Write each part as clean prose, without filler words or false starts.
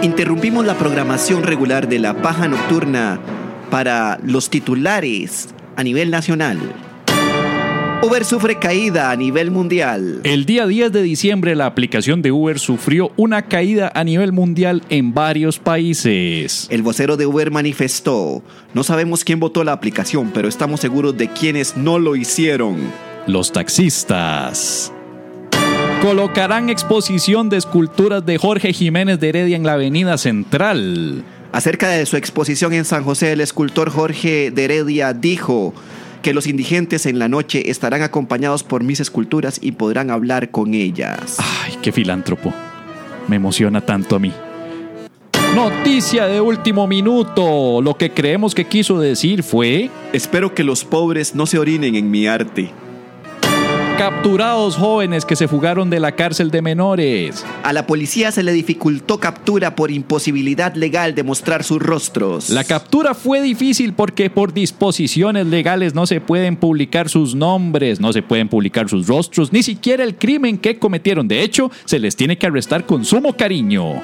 Interrumpimos la programación regular de La Paja Nocturna para los titulares a nivel nacional. Uber sufre caída a nivel mundial. El día 10 de diciembre, la aplicación de Uber sufrió una caída a nivel mundial en varios países. El vocero de Uber manifestó: no sabemos quién votó la aplicación, pero estamos seguros de quienes no lo hicieron. Los taxistas colocarán exposición de esculturas de Jorge Jiménez de Heredia en la Avenida Central. Acerca de su exposición en San José, el escultor Jorge de Heredia dijo que los indigentes en la noche estarán acompañados por mis esculturas y podrán hablar con ellas. Ay, qué filántropo. Me emociona tanto a mí. Noticia de último minuto. Lo que creemos que quiso decir fue: espero que los pobres no se orinen en mi arte. Capturados jóvenes que se fugaron de la cárcel de menores. A la policía se le dificultó captura por imposibilidad legal de mostrar sus rostros. La captura fue difícil porque por disposiciones legales no se pueden publicar sus nombres, no se pueden publicar sus rostros, ni siquiera el crimen que cometieron. De hecho, se les tiene que arrestar con sumo cariño.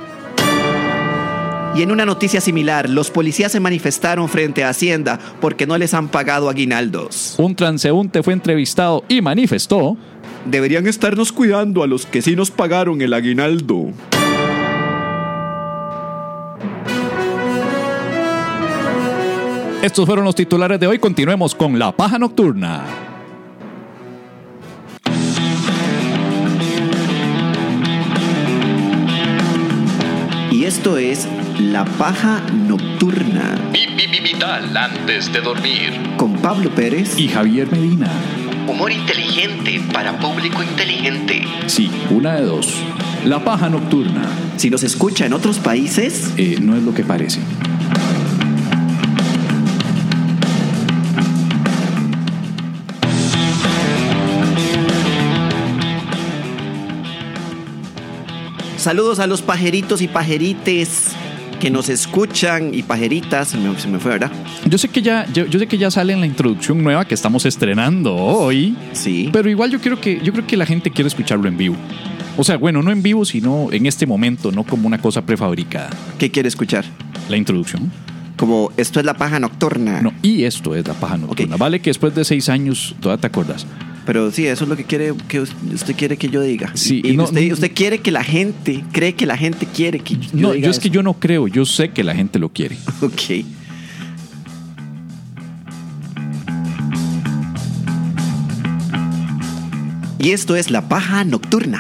Y en una noticia similar, los policías se manifestaron frente a Hacienda porque no les han pagado aguinaldos. Un transeúnte fue entrevistado y manifestó: deberían estarnos cuidando a los que sí nos pagaron el aguinaldo. Estos fueron los titulares de hoy. Continuemos con La Paja Nocturna. Y esto es La Paja Nocturna. Vital antes de dormir. Con Pablo Pérez y Javier Medina. Humor inteligente para público inteligente. Sí, una de dos. La Paja Nocturna. Si nos escucha en otros países, no es lo que parece. saludos a los pajeritos y pajerites que nos escuchan y pajeritas, se me fue, ¿verdad? Yo sé que ya sale en la introducción nueva que estamos estrenando hoy. Sí. Pero igual yo creo que la gente quiere escucharlo en vivo. O sea, bueno, no en vivo, sino en este momento, no como una cosa prefabricada. ¿Qué quiere escuchar? La introducción. Como esto es La Paja Nocturna. No, y esto es La Paja Nocturna. Okay. Vale que después de 6 años todavía te acuerdas. Pero sí, eso es lo que usted quiere que yo diga. Sí, y usted quiere que la gente, cree que la gente quiere que yo diga. No, yo es que yo no creo, yo sé que la gente lo quiere. Ok. Y esto es La Paja Nocturna.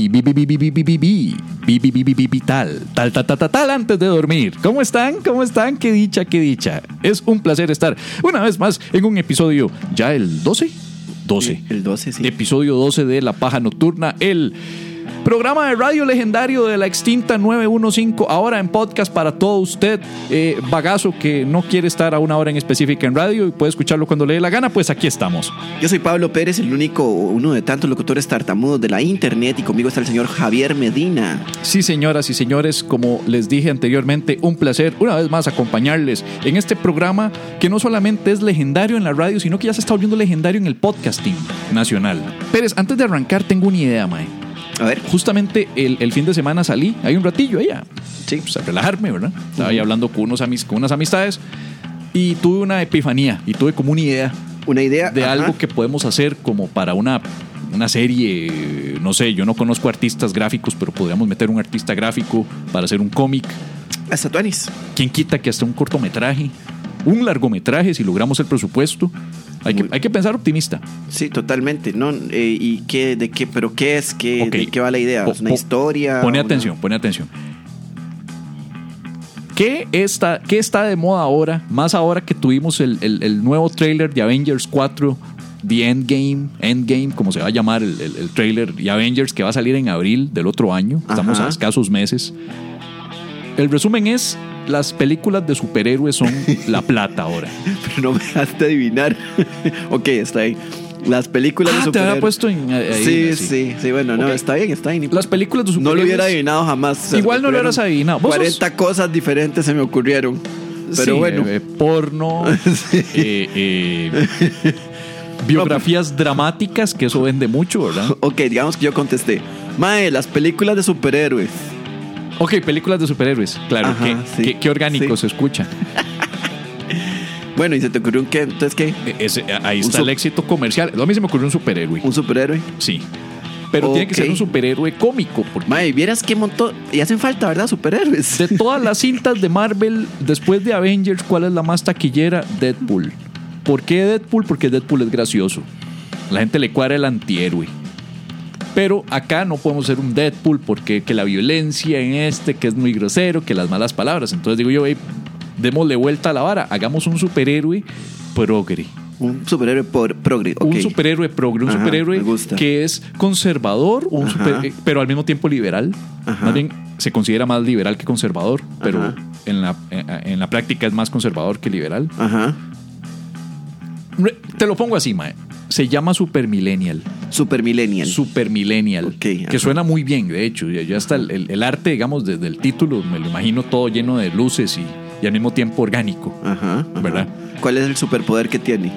Tal antes de dormir. ¿Cómo están? ¿Cómo están? Qué dicha, qué dicha. Es un placer estar una vez más en un episodio, ya el 12. El 12, sí. Episodio 12 de La Paja Nocturna, el programa de radio legendario de la extinta 915, ahora en podcast para todo usted, bagazo que no quiere estar a una hora en específica en radio y puede escucharlo cuando le dé la gana, pues aquí estamos. Yo soy Pablo Pérez, uno de tantos locutores tartamudos de la internet, y conmigo está el señor Javier Medina. Sí, señoras y señores, como les dije anteriormente, un placer una vez más acompañarles en este programa que no solamente es legendario en la radio, sino que ya se está volviendo legendario en el podcasting nacional. Pérez, antes de arrancar tengo una idea, mae. A ver. Justamente el fin de semana salí, hay un ratillo allá, sí, pues a relajarme, ¿verdad? Estaba ahí hablando con unas amistades y tuve una epifanía y tuve como una idea de ajá, algo que podemos hacer como para una serie, no sé, yo no conozco artistas gráficos, pero podríamos meter un artista gráfico para hacer un cómic. Hasta tuanis. ¿Quién quita que hasta un cortometraje, un largometraje si logramos el presupuesto? Hay que pensar optimista. Sí, totalmente. No, ¿y qué? ¿De qué? ¿Pero qué es? Okay. ¿De qué va la idea? ¿Es una historia? Pone atención. ¿Qué está de moda ahora? Más ahora que tuvimos el nuevo tráiler de Avengers 4, The Endgame, como se va a llamar el tráiler de Avengers, que va a salir en abril del otro año. Estamos a escasos meses. El resumen es: las películas de superhéroes son la plata ahora. Pero no me dejaste adivinar. Ok, está ahí. Las películas de superhéroes. Te había puesto en... Sí, bueno, okay. No, está bien. Las películas de superhéroes... No lo hubiera adivinado jamás. Igual no lo hubieras adivinado. 40 cosas diferentes se me ocurrieron. Pero sí, bueno. Porno. Biografías dramáticas, que eso vende mucho, ¿verdad? Ok, digamos que yo contesté: mae, las películas de superhéroes. Ok, películas de superhéroes. Claro, Ajá, sí. qué orgánico Sí. se escucha. Bueno, ¿y se te ocurrió un qué? Entonces, ¿qué? Ahí está el éxito comercial. A mí se me ocurrió un superhéroe. ¿Un superhéroe? Sí. Pero tiene que ser un superhéroe cómico. Porque Mae, vieras qué montón. Y hacen falta, ¿verdad? Superhéroes. de todas las cintas de Marvel, después de Avengers, ¿cuál es la más taquillera? Deadpool. ¿Por qué Deadpool? Porque Deadpool es gracioso. La gente le cuadra el antihéroe. Pero acá no podemos ser un Deadpool porque que la violencia en que es muy grosero, que las malas palabras. Entonces digo yo, démosle vuelta a la vara. Hagamos un superhéroe progre. Un superhéroe progre. Okay. Un superhéroe progre, un Ajá, superhéroe me gusta. que es conservador, pero al mismo tiempo liberal. Ajá. Más bien se considera más liberal que conservador, pero Ajá. en la práctica es más conservador que liberal. Ajá. Te lo pongo así, mae. Se llama Supermillennial. Supermillennial. Supermillennial. Ok, que ajá. suena muy bien, de hecho. Ya está el arte, digamos, desde el título, me lo imagino todo lleno de luces y al mismo tiempo orgánico. Ajá. ¿Verdad? ¿Cuál es el superpoder que tiene?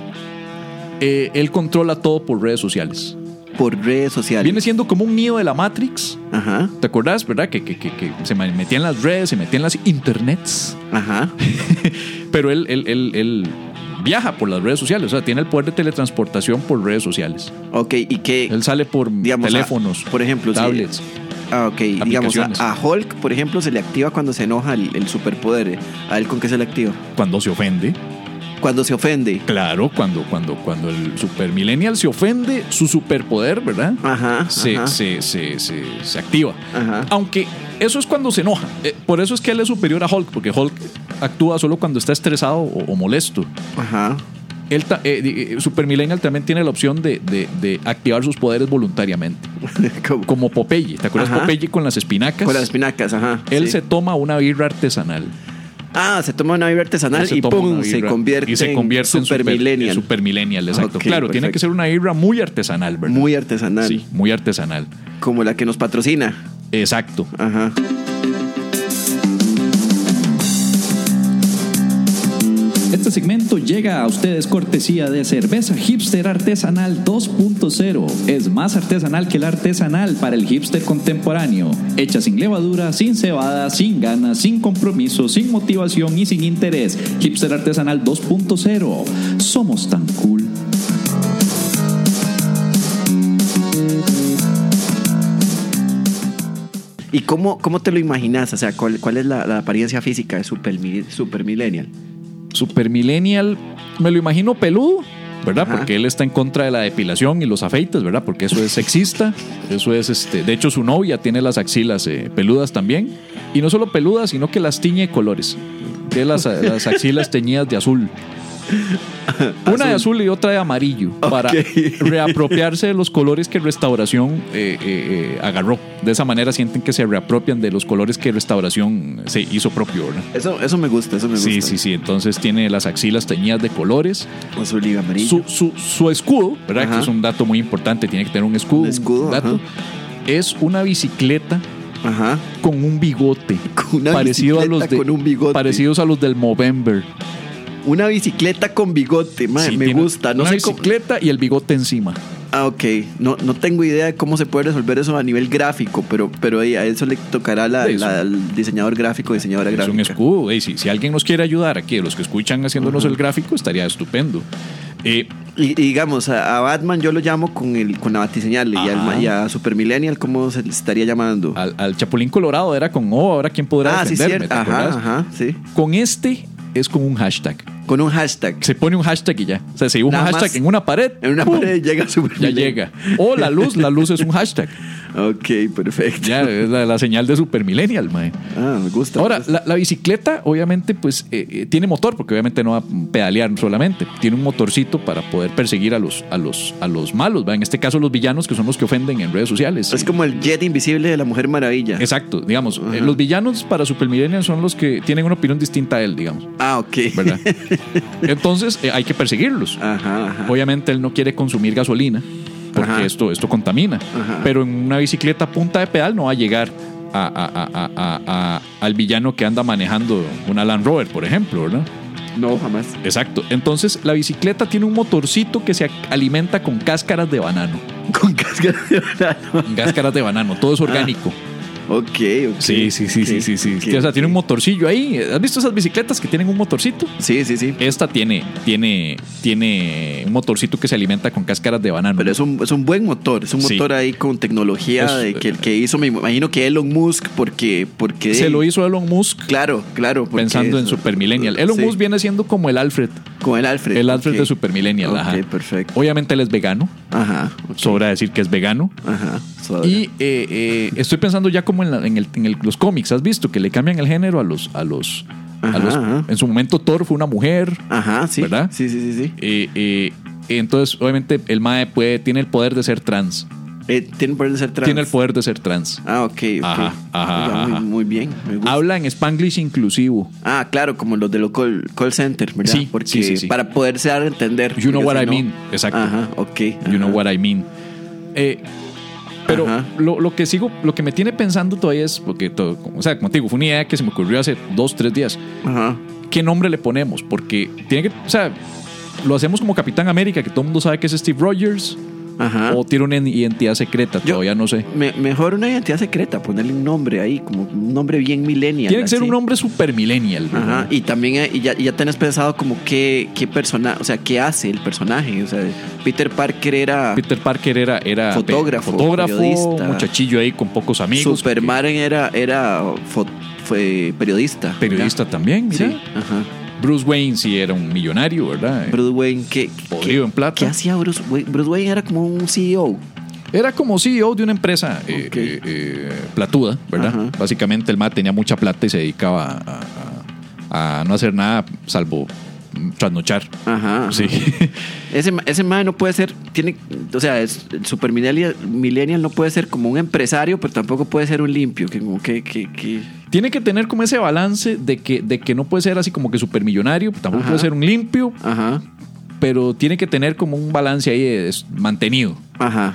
Él controla todo por redes sociales. Por redes sociales. Viene siendo como un nido de la Matrix. Ajá. ¿Te acordás, verdad? Que se metía en las redes, se metía en las internets. Ajá. Pero él viaja por las redes sociales. O sea, tiene el poder de teletransportación por redes sociales. Ok, ¿y qué? Él sale por teléfonos, por ejemplo, tablets. Ok, digamos, aplicaciones. a Hulk, por ejemplo, se le activa cuando se enoja el superpoder. ¿A él con qué se le activa? Cuando se ofende. Cuando se ofende. Claro, cuando el Supermillennial se ofende, su superpoder, ¿verdad? Ajá. Se activa. Ajá. Aunque eso es cuando se enoja. Por eso es que él es superior a Hulk, porque Hulk actúa solo cuando está estresado o molesto. Ajá. Supermillennial también tiene la opción de activar sus poderes voluntariamente. ¿Cómo? Como Popeye. ¿Te acuerdas? Ajá. Popeye con las espinacas? Con las espinacas, ajá. Él sí. se toma una birra artesanal. Se toma una birra artesanal y ¡pum! Se convierte en Supermillennial. Supermillennial, exacto. Ok, claro, tiene perfecto. que ser una birra muy artesanal, ¿verdad? Muy artesanal. Sí, muy artesanal. Como la que nos patrocina. Exacto. Ajá. Este segmento llega a ustedes cortesía de Cerveza Hipster Artesanal 2.0. Es más artesanal que el artesanal para el hipster contemporáneo. Hecha sin levadura, sin cebada, sin ganas, sin compromiso, sin motivación y sin interés. Hipster Artesanal 2.0. Somos tan cool. ¿Y cómo te lo imaginas? O sea, ¿cuál es la apariencia física de Supermillennial? Supermillennial, me lo imagino peludo, ¿verdad? Ajá. Porque él está en contra de la depilación y los afeites, ¿verdad? Porque eso es sexista. Eso es, de hecho, su novia tiene las axilas peludas también. Y no solo peludas, sino que las tiñe de colores. Tiene las axilas teñidas de azul. Una de azul y otra de amarillo, para reapropiarse de los colores que Restauración agarró. De esa manera sienten que se reapropian de los colores que Restauración se hizo propio, ¿verdad? Eso me gusta, Sí. Entonces tiene las axilas teñidas de colores. Azul y amarillo. Su escudo, ¿verdad? Ajá. Que es un dato muy importante. Tiene que tener un escudo. Un escudo, dato. ajá. Es una bicicleta Ajá. con un bigote. Con una bicicleta con un bigote. Parecidos a los del Movember. Una bicicleta con bigote, Sí, me tiene gusta. No una sé cómo. bicicleta y el bigote encima. Ok. No tengo idea de cómo se puede resolver eso a nivel gráfico, pero a eso le tocará al diseñador gráfico, diseñadora Es gráfica. un escudo. Si alguien nos quiere ayudar aquí, los que escuchan haciéndonos el gráfico, estaría estupendo. Y digamos, a Batman yo lo llamo con la batiseñal y a Supermillennial, ¿cómo se le estaría llamando? Al Chapulín Colorado era con O, ahora quién podrá sí, defenderme, cierto. ¿te acordás? Ajá, sí. Con es con un hashtag. Con un hashtag. Se pone un hashtag y ya. O sea, se dibuja un Nada hashtag más en una pared. En una ¡pum! pared llega Ya Supermillennial. llega. O la luz es un hashtag. Ok, perfecto. Ya es la señal de Supermillennial, mae. Me gusta. Ahora, la bicicleta, obviamente, pues tiene motor, porque obviamente no va a pedalear solamente. Tiene un motorcito para poder perseguir a los malos, ¿va? En este caso, los villanos, que son los que ofenden en redes sociales. Es como el jet invisible de la Mujer Maravilla. Exacto, digamos. Los villanos para Supermillennial son los que tienen una opinión distinta a él, digamos. Ok. ¿Verdad? Entonces, hay que perseguirlos. Ajá. Obviamente, él no quiere consumir gasolina, porque Ajá. esto contamina. Ajá. Pero en una bicicleta a punta de pedal no va a llegar al villano que anda manejando una Land Rover, por ejemplo, ¿verdad? No, jamás. Exacto. Entonces, la bicicleta tiene un motorcito que se alimenta con cáscaras de banano. Con cáscaras de banano. Cáscaras de banano, todo es orgánico. Ok. Sí. Ok. O sea, tiene un motorcillo ahí. ¿Has visto esas bicicletas que tienen un motorcito? Sí. Esta tiene un motorcito que se alimenta con cáscaras de banano. Pero es un buen motor. Es un Sí. motor ahí con tecnología que hizo, me imagino que Elon Musk, porque se lo hizo Elon Musk. Claro. Pensando en Super Millennial. Elon Musk viene siendo como el Alfred. Con el Alfred. El Alfred ok. de Super Millennial. Ok, Ajá. perfecto. Obviamente él es vegano. Ajá. ok. Sobra decir que es vegano. Ajá. sobra. Y estoy pensando ya como en los cómics. ¿Has visto que le cambian el género a los Ajá. en su momento Thor fue una mujer. Ajá, sí. ¿Verdad? Sí. Entonces, obviamente, el mae tiene el poder de ser trans. Tiene el poder de ser trans. Tiene el poder de ser trans. Ah, ok. Ajá. Oiga, muy bien. Me gusta. Habla en Spanglish inclusivo. Ah, claro, como los de los call center, ¿verdad? Sí, Porque sí. para poderse dar a entender. You know porque what I si no- mean. Exacto. Ajá, ok. You know what I mean. Pero Ajá. lo que me tiene pensando todavía es, porque o sea, como te digo, fue una idea que se me ocurrió hace 2-3 días. Ajá. ¿Qué nombre le ponemos? Porque tiene que, o sea, lo hacemos como Capitán América, que todo el mundo sabe que es Steve Rogers, Ajá. o tiene una identidad secreta, todavía no sé. Mejor una identidad secreta, ponerle un nombre ahí, como un nombre bien millennial. Tiene que ser así. un nombre super millennial. ¿verdad? Ajá, y también ya tenés pensado como qué personaje, o sea, qué hace el personaje. O sea, Peter Parker era Fotógrafo, periodista. muchachillo ahí con pocos amigos. Superman fue periodista. Periodista también, mira. Sí, ajá. Bruce Wayne sí era un millonario, ¿verdad? Bruce Wayne, Podrido en plata. ¿qué hacía Bruce Wayne? Bruce Wayne era como un CEO. Era como CEO de una empresa Ok. platuda, ¿verdad? Ajá. Básicamente el MA tenía mucha plata y se dedicaba a no hacer nada salvo trasnochar. Ajá. Sí. Ese man no puede ser, o sea, el super millennial no puede ser como un empresario, pero tampoco puede ser un limpio, que como que Tiene que tener como ese balance de que no puede ser así como que supermillonario, tampoco Ajá. puede ser un limpio, ajá, pero tiene que tener como un balance ahí mantenido. ajá.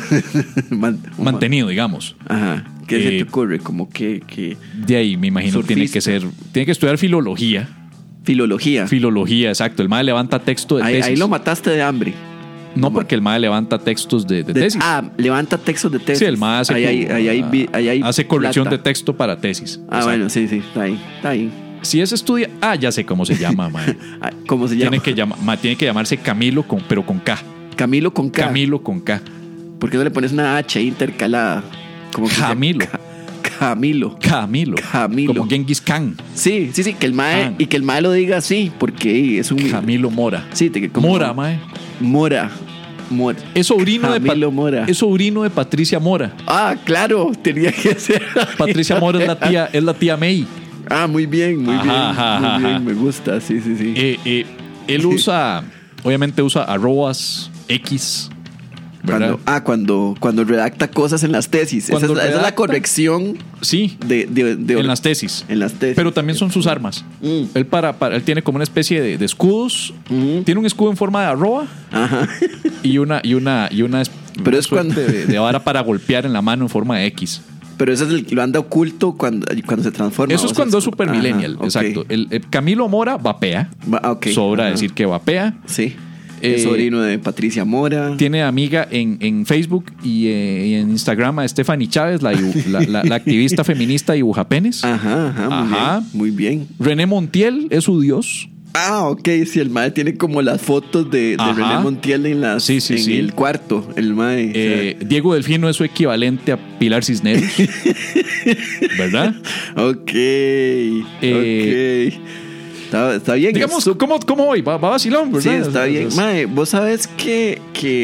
Mantenido, digamos. Ajá. ¿Qué se te ocurre? Como que De ahí me imagino tiene que estudiar filología. filología. Filología, exacto. El MAE levanta texto de tesis. Ahí lo mataste de hambre. No, porque el MAE levanta textos de tesis. Levanta textos de tesis. Sí, el MAE hace, hace corrección plata. de texto para tesis. Ah, Exacto. bueno, sí, está ahí. Si es estudia... ya sé cómo se llama, mae. ¿Cómo se llama? Tiene que llamarse Camilo, pero con K. Camilo con K. Camilo con K. ¿Por qué no le pones una H intercalada? Como que Camilo. Camilo. Como Genghis Khan. Sí, que el mae Khan. y que el mae lo diga así, porque es un Camilo Mora. Sí, como Mora, mae. Mora. Es sobrino Camilo Mora. Es sobrino de Patricia Mora. Ah, claro, tenía que ser. Patricia Mora es la tía May. Ah, muy bien, muy Ajá. bien, me gusta, sí. Él obviamente usa arrobas X. ¿verdad? Cuando redacta cosas en las tesis. Esa es la corrección Sí, de en las tesis. En las tesis. Pero también son sus armas. Él él tiene como una especie de escudos. Tiene un escudo en forma de arroba. Ajá. Y una Pero es cuando de vara para golpear en la mano en forma de X. Pero eso lo anda oculto cuando se transforma. Eso es cuando es super millennial. Ajá, Exacto. ok. El Camilo Mora vapea. Ok. Sobra Ajá. decir que vapea. Sí. Es sobrino de Patricia Mora. Tiene amiga en Facebook y en Instagram a Stephanie Chávez, la activista feminista dibujapenes. Ajá. Muy bien. René Montiel es su dios. Ah, ok. Sí, el mae tiene como las fotos de Ajá. René Montiel en el cuarto. El mae. O sea. Diego Delfino es su equivalente a Pilar Cisneros. ¿Verdad? Ok. Está bien. Digamos, ¿cómo voy? Va vacilón, ¿verdad? Sí, está bien. Mae, vos sabes que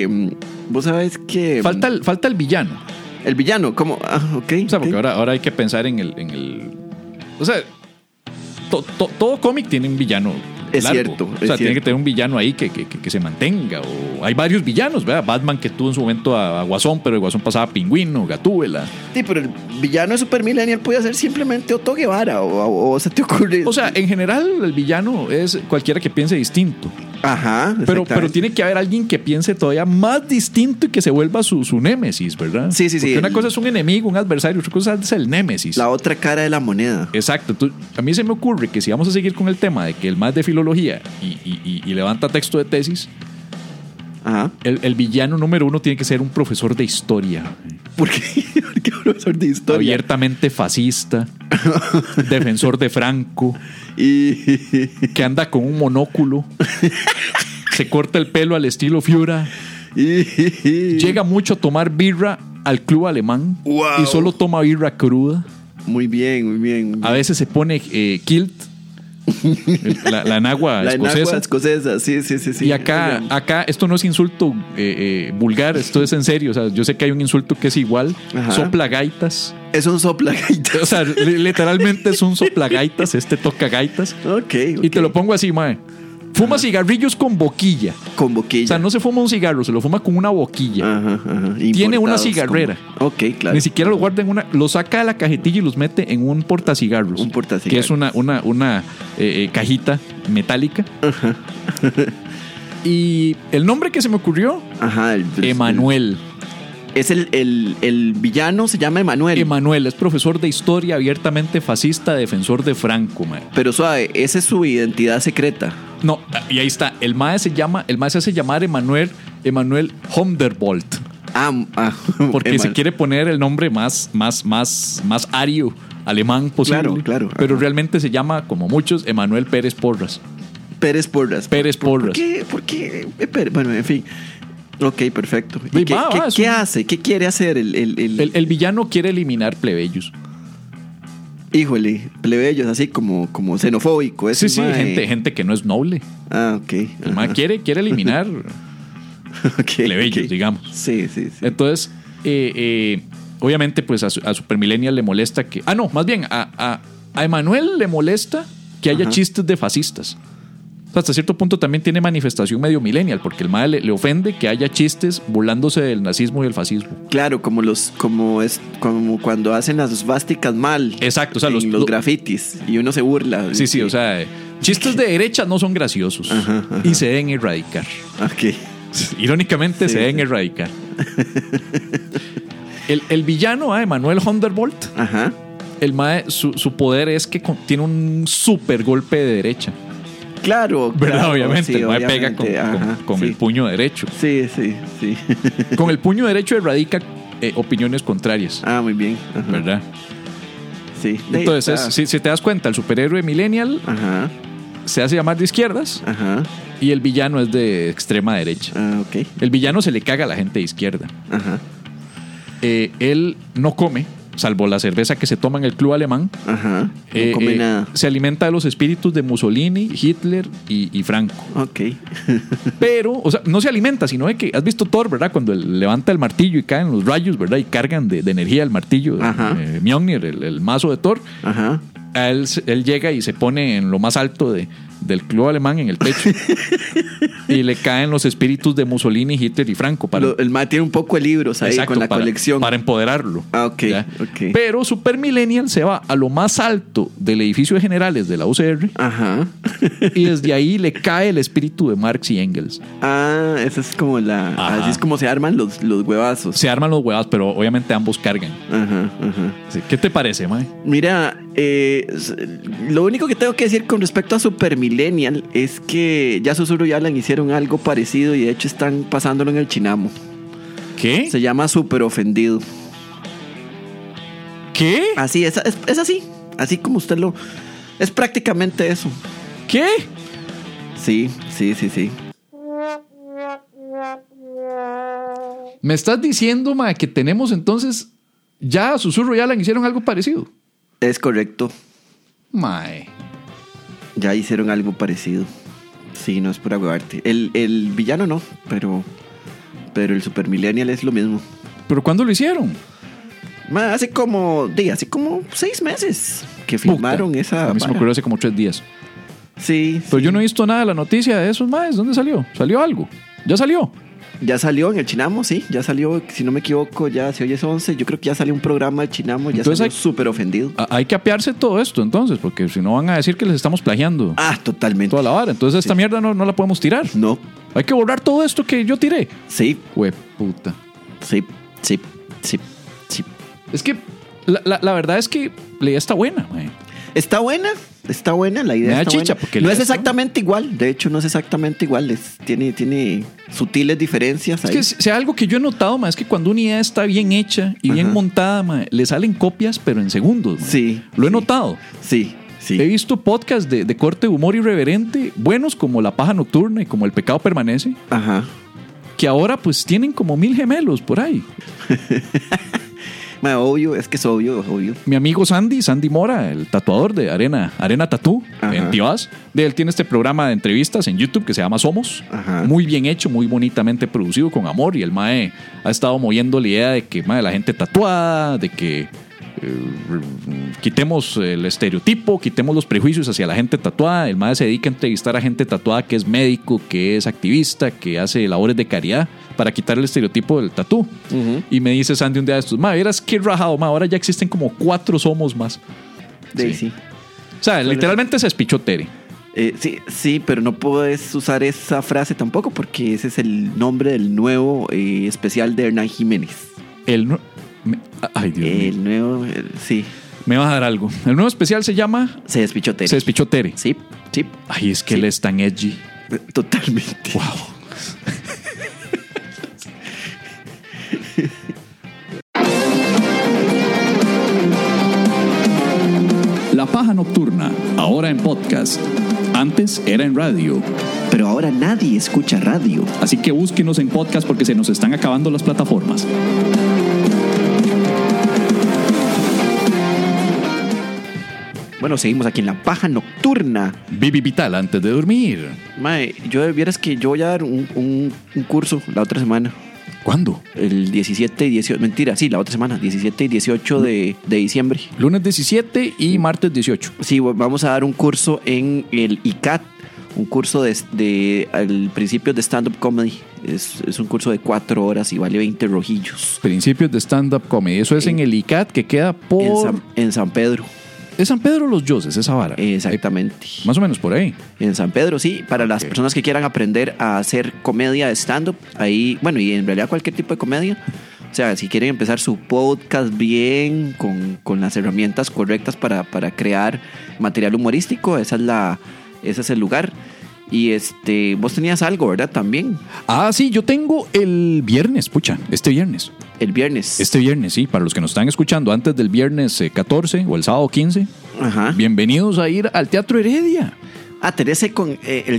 Falta el villano. el villano, ¿cómo? Ok. O sea, porque ahora hay que pensar en el o sea, todo cómic tiene un villano. Es largo. cierto, O sea, tiene que tener un villano ahí que se mantenga. O hay varios villanos, ¿verdad? Batman, que tuvo en su momento a Guasón, pero el Guasón pasaba a Pingüino, Gatúbela. Sí, pero el villano de Super Millennial puede ser simplemente Otto Guevara o se te ocurre. O sea, en general, el villano es cualquiera que piense distinto. Ajá. Pero tiene que haber alguien que piense todavía más distinto y que se vuelva su némesis, ¿verdad? Sí. Porque una cosa es un enemigo, un adversario, otra cosa es el némesis. La otra cara de la moneda. Exacto. A mí se me ocurre que si vamos a seguir con el tema de que el más de filología y levanta texto de tesis, Ajá. El villano número 1 tiene que ser un profesor de historia. ¿Por qué? ¿Por qué profesor de historia? Abiertamente fascista, defensor de Franco, Y... que anda con un monóculo, se corta el pelo al estilo Fiura, llega mucho a tomar birra al club alemán Wow. y solo toma birra cruda. Muy bien, muy bien. Muy bien. A veces se pone kilt, la enagua La escocesa. enagua escocesa, sí. Y acá, esto no es insulto vulgar, esto es en serio. O sea, yo sé que hay un insulto que es igual. Ajá. Soplagaitas. Es un soplagaitas. O sea, literalmente es un soplagaitas. Este toca gaitas. Ok. Y te lo pongo así, mae. Fuma cigarrillos con boquilla. Con boquilla. O sea, no se fuma un cigarro, se lo fuma con una boquilla. Ajá. Tiene una Importados cigarrera. como- Ok, claro. Ni siquiera lo guarda en una. Lo saca de la cajetilla y los mete en un portacigarros. Un portacigarros. Que es una cajita metálica. Y el nombre que se me ocurrió, Ajá. Emanuel. Es el villano, se llama Emanuel. Emanuel es profesor de historia, abiertamente fascista, defensor de Franco, mae. Pero suave, esa es su identidad secreta. No, y ahí está. El mae se hace llamar Emanuel Honderbolt. Porque se quiere poner el nombre más ario, alemán posible. Claro. Pero Ajá. realmente se llama, como muchos, Emanuel Pérez Porras. Pérez Porras. Pérez Porras. ¿Por qué? Bueno, en fin. Ok, perfecto. ¿Y Sí, qué hace? ¿Qué quiere hacer El villano quiere eliminar plebeyos. Híjole, plebeyos, así como xenofóbico. Sí, mae. gente que no es noble. Ah, ok. El mae quiere eliminar Okay, plebeyos, ok. digamos. Sí. Entonces, obviamente, pues a Super Millennial le molesta que. No, más bien, a Emanuel le molesta que haya Ajá. chistes de fascistas. O sea, hasta cierto punto también tiene manifestación medio millennial, porque el mae le ofende que haya chistes burlándose del nazismo y el fascismo. Claro, como cuando hacen las esvásticas mal. Exacto, o sea, en los grafitis y uno se burla. Sí, o sea, chistes de derecha no son graciosos Ajá. y se deben erradicar. Ok. Irónicamente, Sí, se deben sí. erradicar. El villano, Emanuel Honderbolt, Ajá. el mae, su poder es que tiene un super golpe de derecha. Claro. ¿Verdad? claro, Obviamente, sí, el mae pega obviamente, ajá, con sí. el puño derecho. Sí. Con el puño derecho erradica opiniones contrarias. Muy bien. Ajá. ¿Verdad? Sí. Entonces, si te das cuenta, el superhéroe millennial Ajá. se hace llamar de izquierdas Ajá. y el villano es de extrema derecha. Ok. El villano se le caga a la gente de izquierda. Ajá. Él no come, salvo la cerveza que se toma en el club alemán. Ajá. No come nada. Se alimenta de los espíritus de Mussolini, Hitler y Franco. Ok. Pero, o sea, no se alimenta, sino de que has visto Thor, ¿verdad? Cuando él levanta el martillo y caen los rayos, ¿verdad? Y cargan de energía el martillo. Ajá. Mjolnir, el mazo de Thor. Ajá. Él llega y se pone en lo más alto del club alemán, en el techo. Y le caen los espíritus de Mussolini, Hitler y Franco. El mae tiene un poco de libros ahí Exacto, con la colección. Para empoderarlo. Ok. ¿Ya? Ok. Pero Super Millennial se va a lo más alto del edificio de generales de la UCR Ajá. y desde ahí le cae el espíritu de Marx y Engels. Esa es como Ajá. así es como se arman los huevazos. Se arman los huevos, pero obviamente ambos cargan. Ajá. Sí. ¿Qué te parece, mae? Mira, lo único que tengo que decir con respecto a Super Millennial es que ya Susurro y Alan hicieron algo parecido y de hecho están pasándolo en el Chinamo. ¿Qué? Se llama Super Ofendido. ¿Qué? Así, es así. Así como usted lo... Es prácticamente eso. ¿Qué? Sí. ¿Me estás diciendo, mae, que tenemos entonces ya Susurro y Alan hicieron algo parecido? Es correcto. Mae. Ya hicieron algo parecido. Sí, no es pura huevarte. El villano no, pero el Super Millennial es lo mismo. ¿Pero cuándo lo hicieron? Hace como 6 meses que filmaron Puta, esa. a mí se me vara. ocurrió hace como 3 días. Sí. Pero yo no he visto nada de la noticia de esos maes. ¿Dónde salió? ¿Salió algo? ¿Ya salió? Ya salió en el Chinamo, sí. Ya salió, si no me equivoco, ya si hoy es 11. Yo creo que ya salió un programa del Chinamo. Ya Entonces salió hay- Súper Ofendido. Hay que apiarse todo esto entonces, porque si no van a decir que les estamos plagiando Totalmente. toda la vara. Entonces esta mierda no la podemos tirar. No. Hay que borrar todo esto que yo tiré. Sí. Puta. Sí. Es que la verdad es que la idea está buena, mae. Está buena, está buena, la idea Me da está chicha, buena. porque No la es está- exactamente igual, de hecho no es exactamente igual, tiene sutiles diferencias Es ahí. que sea algo que yo he notado, ma, es que cuando una idea está bien hecha y bien Ajá. montada, ma, le salen copias, pero en segundos. Ma. Sí, Lo he sí. notado. Sí. He visto podcasts de corte de humor irreverente, buenos como La Paja Nocturna y como El Pecado Permanece, Ajá. que ahora pues tienen como 1000 gemelos por ahí. Obvio, es que es obvio. Mi amigo Sandy Mora, el tatuador de Arena Tattoo Ajá. en Tibás, él tiene este programa de entrevistas en YouTube que se llama Somos. Ajá. Muy bien hecho, muy bonitamente producido, con amor. Y el mae ha estado moviendo la idea de que mae, la gente tatuada, de que quitemos el estereotipo, quitemos los prejuicios hacia la gente tatuada. El mae se dedica a entrevistar a gente tatuada que es médico, que es activista, que hace labores de caridad para quitar el estereotipo del tatú. Ujú. Y me dice Sandy un día de estos, mae, verás qué rajado, mae, ahora ya existen como 4 Somos más. Sí. O sea, literalmente se espichó Tere. Sí, pero no puedes usar esa frase tampoco porque ese es el nombre del nuevo especial de Hernán Jiménez. Ay, Dios mío. El nuevo, sí, Me vas a dar algo. El nuevo especial se llama se despichó Tere. Se despichó Tere. Sí. Ay, es que Sí. él es tan edgy. Totalmente. Wow. La Paja Nocturna, ahora en podcast. Antes era en radio. Pero ahora nadie escucha radio. Así que búsquenos en podcast porque se nos están acabando las plataformas. Bueno, seguimos aquí en La Paja Nocturna. Bibi Vital antes de dormir. Mae, vieras que yo voy a dar un curso la otra semana. ¿Cuándo? El 17 y 18, mentira, sí, la otra semana, 17 y 18 de diciembre. Lunes 17 y martes 18. Sí, vamos a dar un curso en el ICAT, un curso de al principio de stand-up comedy. Es un curso de 4 horas y vale 20 rojillos. Principios de stand-up comedy. Eso es en el ICAT que queda por... En San Pedro, Es San Pedro Los Yoses, esa vara. exactamente. Más o menos por ahí. En San Pedro, sí, para las Ok. personas que quieran aprender a hacer comedia de stand-up, ahí, bueno, y en realidad cualquier tipo de comedia. O sea, si quieren empezar su podcast bien, con las herramientas correctas para crear material humorístico, ese es el lugar. Y vos tenías algo, ¿verdad? También, Ah, sí, yo tengo el viernes, pucha, este viernes. el viernes. Este viernes, sí, para los que nos están escuchando antes del viernes 14 o el sábado 15, Ajá. bienvenidos a ir al Teatro Heredia. Terese con el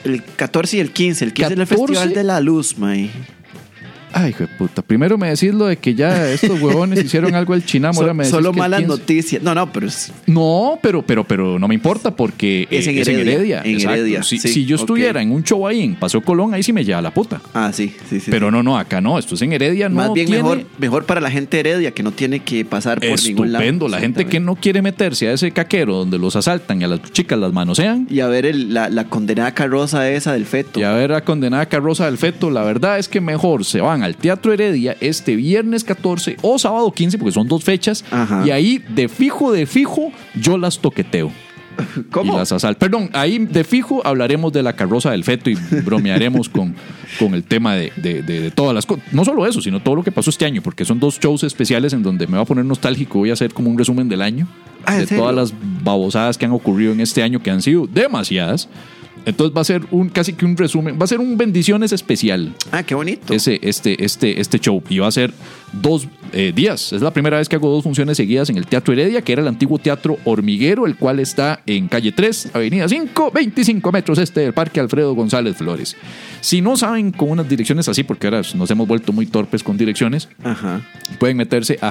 14 y el 15. El 15 es el 14. Festival de la Luz, mae. Ay, hijo de puta. Primero me decís lo de que ya estos huevones hicieron algo al Chinamo. Ahora me decís Solo que el malas 15. noticias. No, pero es... No, pero no me importa porque Es en Heredia. En Exacto. Heredia, Si, sí, si yo ok. estuviera en un show ahí en Paseo Colón, ahí sí me lleva la puta. Ah, sí. Pero no, acá no. Esto es en Heredia. Más no bien tiene... mejor para la gente de Heredia que no tiene que pasar por ningún lado. Estupendo. La gente que no quiere meterse a ese caquero donde los asaltan y a las chicas las manosean. Y a ver la condenada carroza esa del feto. Y a ver a condenada carroza del feto, la verdad es que mejor se van al Teatro Heredia este viernes 14 o sábado 15, porque son 2 fechas. Ajá. Y ahí de fijo, yo las toqueteo. ¿Cómo? Y las asalto. Perdón, ahí de fijo hablaremos de la carroza del feto y bromearemos con el tema de todas las cosas. No solo eso, sino todo lo que pasó este año, porque son 2 shows especiales en donde me voy a poner nostálgico. Voy a hacer como un resumen del año. Ah, ¿en de serio? todas las babosadas que han ocurrido en este año, que han sido demasiadas. Entonces va a ser casi que un resumen. Va a ser un bendiciones especial. Ah, qué bonito. Este show. Y va a ser 2 días. Es la primera vez que hago 2 funciones seguidas en el Teatro Heredia, que era el antiguo Teatro Hormiguero, el cual está en calle 3, avenida 5, 25 metros del Parque Alfredo González Flores. Si no saben con unas direcciones así, porque ahora nos hemos vuelto muy torpes con direcciones, Ajá. pueden meterse a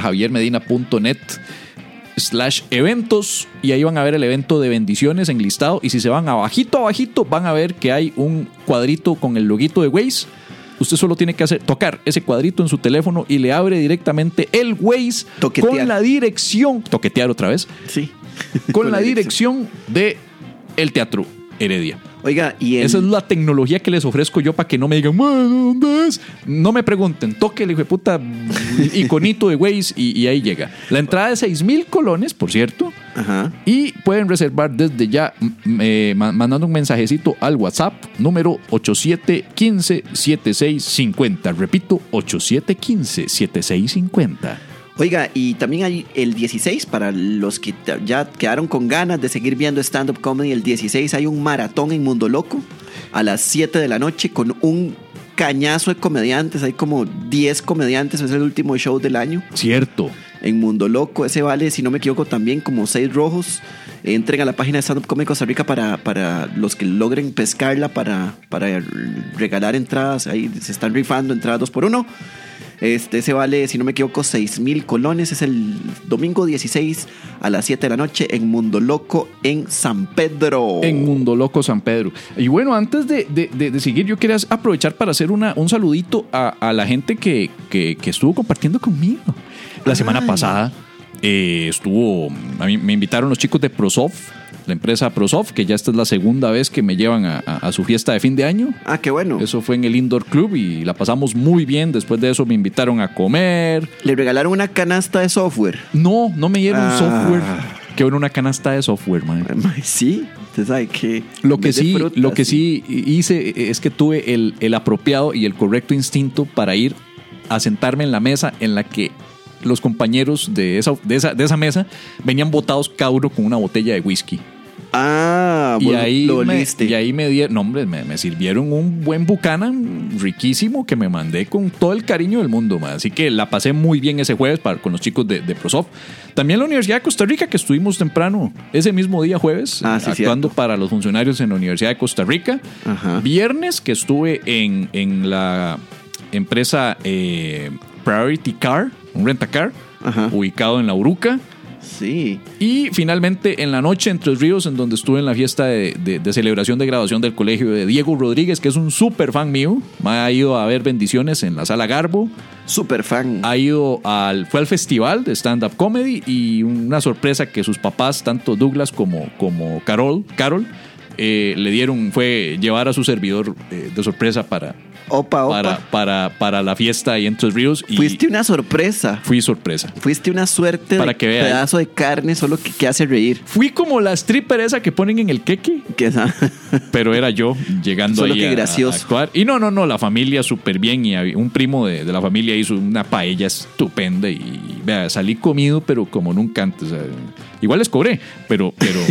javiermedina.net/eventos y ahí van a ver el evento de bendiciones enlistado. Y si se van abajito van a ver que hay un cuadrito con el loguito de Waze. Usted solo tiene que tocar ese cuadrito en su teléfono y le abre directamente el Waze Toquetear. con la dirección, toquetear otra vez, Sí. con la dirección de el Teatro Heredia. Oiga, y Esa es la tecnología que les ofrezco yo para que no me digan, ¿dónde es? No me pregunten, toque el hijo de puta iconito de Waze y ahí llega. La entrada es 6,000 colones, por cierto. Ajá. Y pueden reservar desde ya mandando un mensajecito al WhatsApp número 8715-7650. Repito, 8715-7650. Oiga, y también hay el 16, para los que ya quedaron con ganas de seguir viendo stand-up comedy, el 16 hay un maratón en Mundo Loco a las 7 de la noche con un cañazo de comediantes. Hay como 10 comediantes, es el último show del año. Cierto. En Mundo Loco, ese vale, si no me equivoco, también como 6 rojos. Entren a la página de Stand Up Comedy Costa Rica para los que logren pescarla para regalar entradas. Ahí se están rifando entradas 2x1. Ese vale, si no me equivoco, 6,000 colones. Es el domingo 16 a las 7 de la noche en Mundo Loco en San Pedro. En Mundo Loco San Pedro. Y bueno, antes de seguir, yo quería aprovechar para hacer un saludito a la gente que estuvo compartiendo conmigo. La semana pasada a mí me invitaron los chicos de ProSoft, la empresa ProSoft, que ya esta es la segunda vez que me llevan a su fiesta de fin de año. Ah, qué bueno. Eso fue en el Indoor Club y la pasamos muy bien. Después de eso me invitaron a comer. ¿Le regalaron una canasta de software? No me dieron software. Qué bueno, una canasta de software, man. Sí, usted sabe que... Lo que sí hice es que tuve el apropiado y el correcto instinto para ir a sentarme en la mesa en la que los compañeros de esa mesa venían botados cada uno con una botella de whisky. Y ahí me dieron, no, hombre, me sirvieron un buen Buchanan riquísimo que me mandé con todo el cariño del mundo, man. Así que la pasé muy bien ese jueves con los chicos de ProSoft. También la Universidad de Costa Rica, que estuvimos temprano ese mismo día jueves, actuando para los funcionarios en la Universidad de Costa Rica. Ajá. Viernes, que estuve en la empresa Priority Car, un rentacar, ubicado en La Uruca. Sí. Y finalmente en la noche en Tres Ríos, en donde estuve en la fiesta de celebración de graduación del colegio de Diego Rodríguez, que es un súper fan mío. Me ha ido a ver bendiciones en la Sala Garbo. Súper fan. Fue al festival de stand-up comedy y una sorpresa que sus papás, tanto Douglas como Carol, le dieron, fue llevar a su servidor de sorpresa para la fiesta ahí en Tres Ríos. Fuiste una sorpresa. Fui sorpresa. Fuiste una suerte para de que pedazo de carne, solo que hace reír. Fui como la stripper esa que ponen en el queque. Pero era yo llegando solo ahí que gracioso. A actuar. Y no, la familia súper bien. Y un primo de la familia hizo una paella estupenda. Y vea, salí comido, pero como nunca antes. O sea, igual les cobré, pero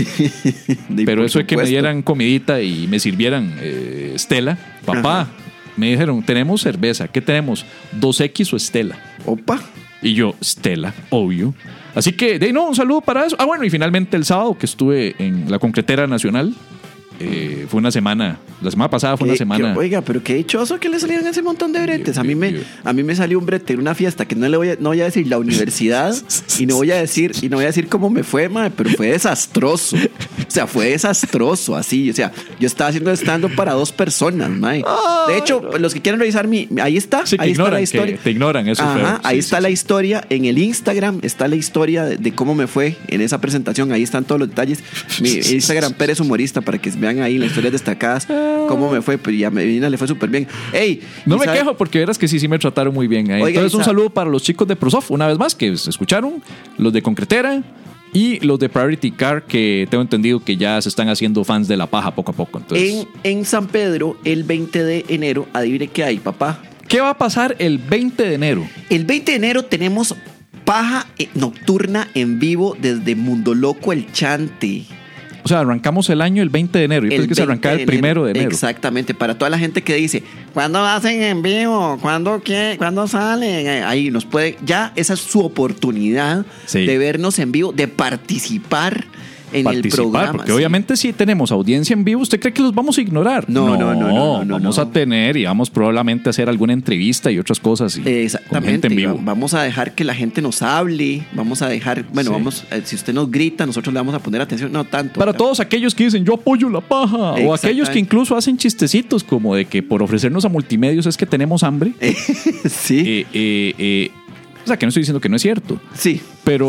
eso de que me dieran comidita y me sirvieran Stella, papá. Ajá. Me dijeron, tenemos cerveza. ¿Qué tenemos? 2X o Stella. Opa. Y yo, Stella, obvio. Así que, un saludo para eso. Bueno, y finalmente el sábado que estuve en la Concretera Nacional. Fue una semana, la semana pasada fue una semana. Oiga, pero qué dichoso que le salieron ese montón de bretes. A mí me salió un brete en una fiesta que no voy a decir la universidad y no voy a decir cómo me fue, madre, pero fue desastroso. O sea, fue desastroso, así. O sea, yo estaba haciendo stand-up para 2 personas, madre. De hecho, los que quieran revisar ahí está. Sí, ahí está la historia. Te ignoran, eso. Ajá, ahí está la historia. En el Instagram está la historia de cómo me fue en esa presentación. Ahí están todos los detalles. Mi Instagram, Pérez Humorista, para que vean ahí las historias destacadas, cómo me fue, pero ya a Medina le fue súper bien. Ey, no me quejo porque verás que sí me trataron muy bien. Oiga, entonces un saludo para los chicos de ProSoft, una vez más, que se escucharon, los de Concretera y los de Priority Car, que tengo entendido que ya se están haciendo fans de la paja poco a poco. Entonces, en San Pedro, el 20 de enero, adivine qué hay, papá. ¿Qué va a pasar el 20 de enero? El 20 de enero tenemos paja nocturna en vivo desde Mundo Loco El Chante. O sea, arrancamos el año el 20 de enero. Yo pensé que se arrancaba el 1 de enero. Exactamente. Para toda la gente que dice, ¿cuándo hacen en vivo? ¿Cuándo qué? ¿Cuándo salen? Ahí nos puede... Ya esa es su oportunidad de vernos en vivo, de participar en el programa. Porque obviamente si tenemos audiencia en vivo, ¿usted cree que los vamos a ignorar? No. Vamos a tener y vamos probablemente a hacer alguna entrevista y otras cosas. Exactamente. Con gente en vivo. Vamos a dejar que la gente nos hable. Vamos a dejar... Bueno, si usted nos grita, nosotros le vamos a poner atención. No tanto. Para todos aquellos que dicen, yo apoyo la paja. O aquellos que incluso hacen chistecitos como de que por ofrecernos a multimedios es que tenemos hambre. Sí. O sea, que no estoy diciendo que no es cierto. Sí. Pero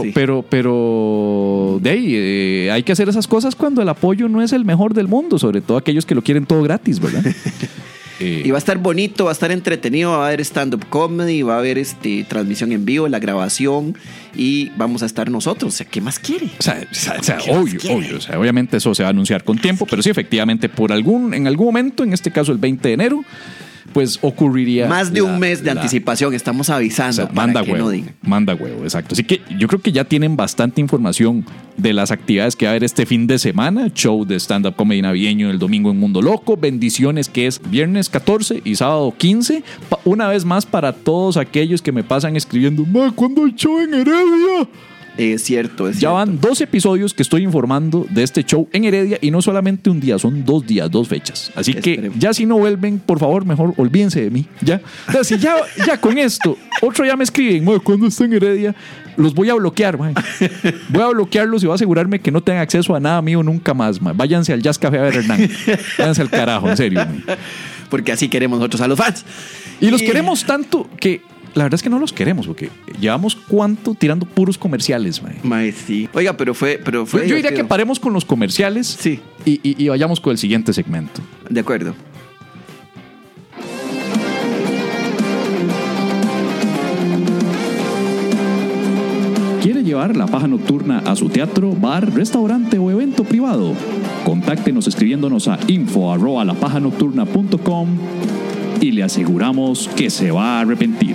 de ahí hay que hacer esas cosas cuando el apoyo no es el mejor del mundo, sobre todo aquellos que lo quieren todo gratis, ¿verdad? Y va a estar bonito, va a estar entretenido, va a haber stand-up comedy, va a haber transmisión en vivo, la grabación y vamos a estar nosotros. O sea, ¿qué más quiere? O sea, obvio. O sea, obviamente eso se va a anunciar con tiempo, pero sí, efectivamente, en algún momento, en este caso el 20 de enero, pues ocurriría. Más de un mes de anticipación estamos avisando, o sea, para manda que huevo, no digan. manda huevo, exacto. Así que yo creo que ya tienen bastante información de las actividades que va a haber este fin de semana. Show de stand-up comedy navideño el domingo en Mundo Loco. Bendiciones, que es viernes 14 y sábado 15. Una vez más, para todos aquellos que me pasan escribiendo, ¿cuándo hay show en Heredia? Es cierto, Ya van 2 episodios que estoy informando de este show en Heredia, y no solamente un día, son 2 días, 2 fechas. Así que ya si no vuelven, por favor, mejor olvídense de mí. Ya, o sea, si ya con esto, otro ya me escriben, ¿cuándo está en Heredia? Los voy a bloquear, man. Voy a bloquearlos y voy a asegurarme que no tengan acceso a nada mío nunca más, man. Váyanse al Jazz Café a ver Hernán. Váyanse al carajo, en serio, man. Porque así queremos nosotros a los fans. Y los queremos tanto que la verdad es que no los queremos, porque llevamos cuánto tirando puros comerciales, man. Mae, sí. Oiga, pero fue yo diría que paremos con los comerciales, sí, y vayamos con el siguiente segmento. De acuerdo. ¿Quiere llevar La Paja Nocturna a su teatro, bar, restaurante o evento privado? Contáctenos escribiéndonos a info@lapajanocturna.com y le aseguramos que se va a arrepentir.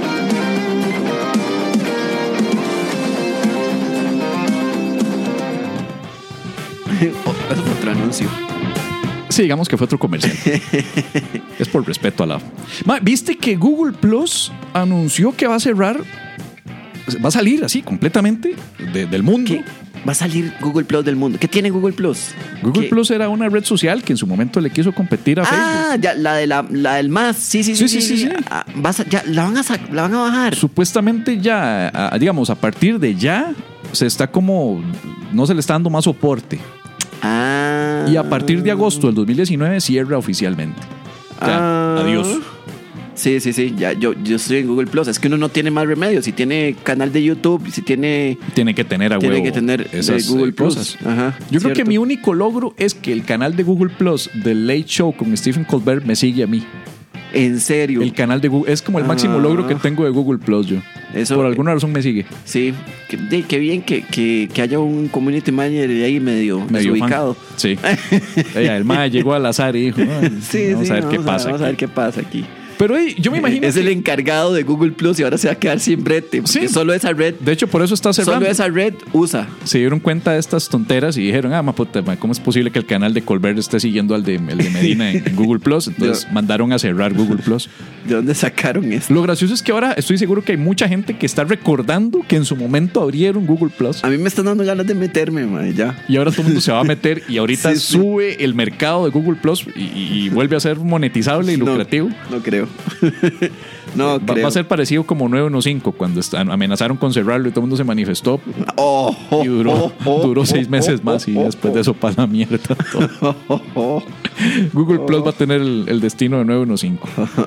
Eso fue otro anuncio. Sí, digamos que fue otro comercial. Es por respeto a la... ¿Viste que Google Plus anunció que va a cerrar? Va a salir así completamente del mundo. ¿Qué? Va a salir Google Plus del mundo. ¿Qué tiene Google Plus? Google Plus era una red social que en su momento le quiso competir a Facebook. Ah, ya, la del más. Sí. Ah, ya, la van a bajar. Supuestamente ya, digamos, a partir de ya, se está como... No se le está dando más soporte. Ah. Y a partir de agosto del 2019 cierra oficialmente. Ya, adiós. Sí. Ya, yo estoy en Google Plus. Es que uno no tiene más remedio. Si tiene canal de YouTube, si tiene... Tiene que tener a huevo. Tiene que tener esas Google Plus. Cosas. Ajá, yo creo que mi único logro es que el canal de Google Plus del Late Show con Stephen Colbert me sigue a mí. ¿En serio? El canal de Google es como el máximo logro que tengo de Google Plus yo. Eso, por alguna razón me sigue. Sí, qué bien que haya un community manager ahí medio ubicado. Sí. El mae llegó al azar y dijo, vamos a ver qué pasa. Vamos a ver qué pasa aquí. Pero yo me imagino es el encargado de Google Plus y ahora se va a quedar sin brete. Porque solo esa red. De hecho, por eso está cerrando. Solo esa red usa. Se dieron cuenta de estas tonteras y dijeron, puta, ¿cómo es posible que el canal de Colbert esté siguiendo al de Medina en Google Plus? Entonces mandaron a cerrar Google Plus. ¿De dónde sacaron esto? Lo gracioso es que ahora estoy seguro que hay mucha gente que está recordando que en su momento abrieron Google Plus. A mí me están dando ganas de meterme, man, ya. Y ahora todo el mundo se va a meter y ahorita sube el mercado de Google Plus y vuelve a ser monetizable y lucrativo. No creo. No, va a ser parecido como 915 cuando amenazaron con cerrarlo y todo el mundo se manifestó. Y duró 6 meses más y después de eso pasa mierda todo. Google Plus va a tener el destino de 915.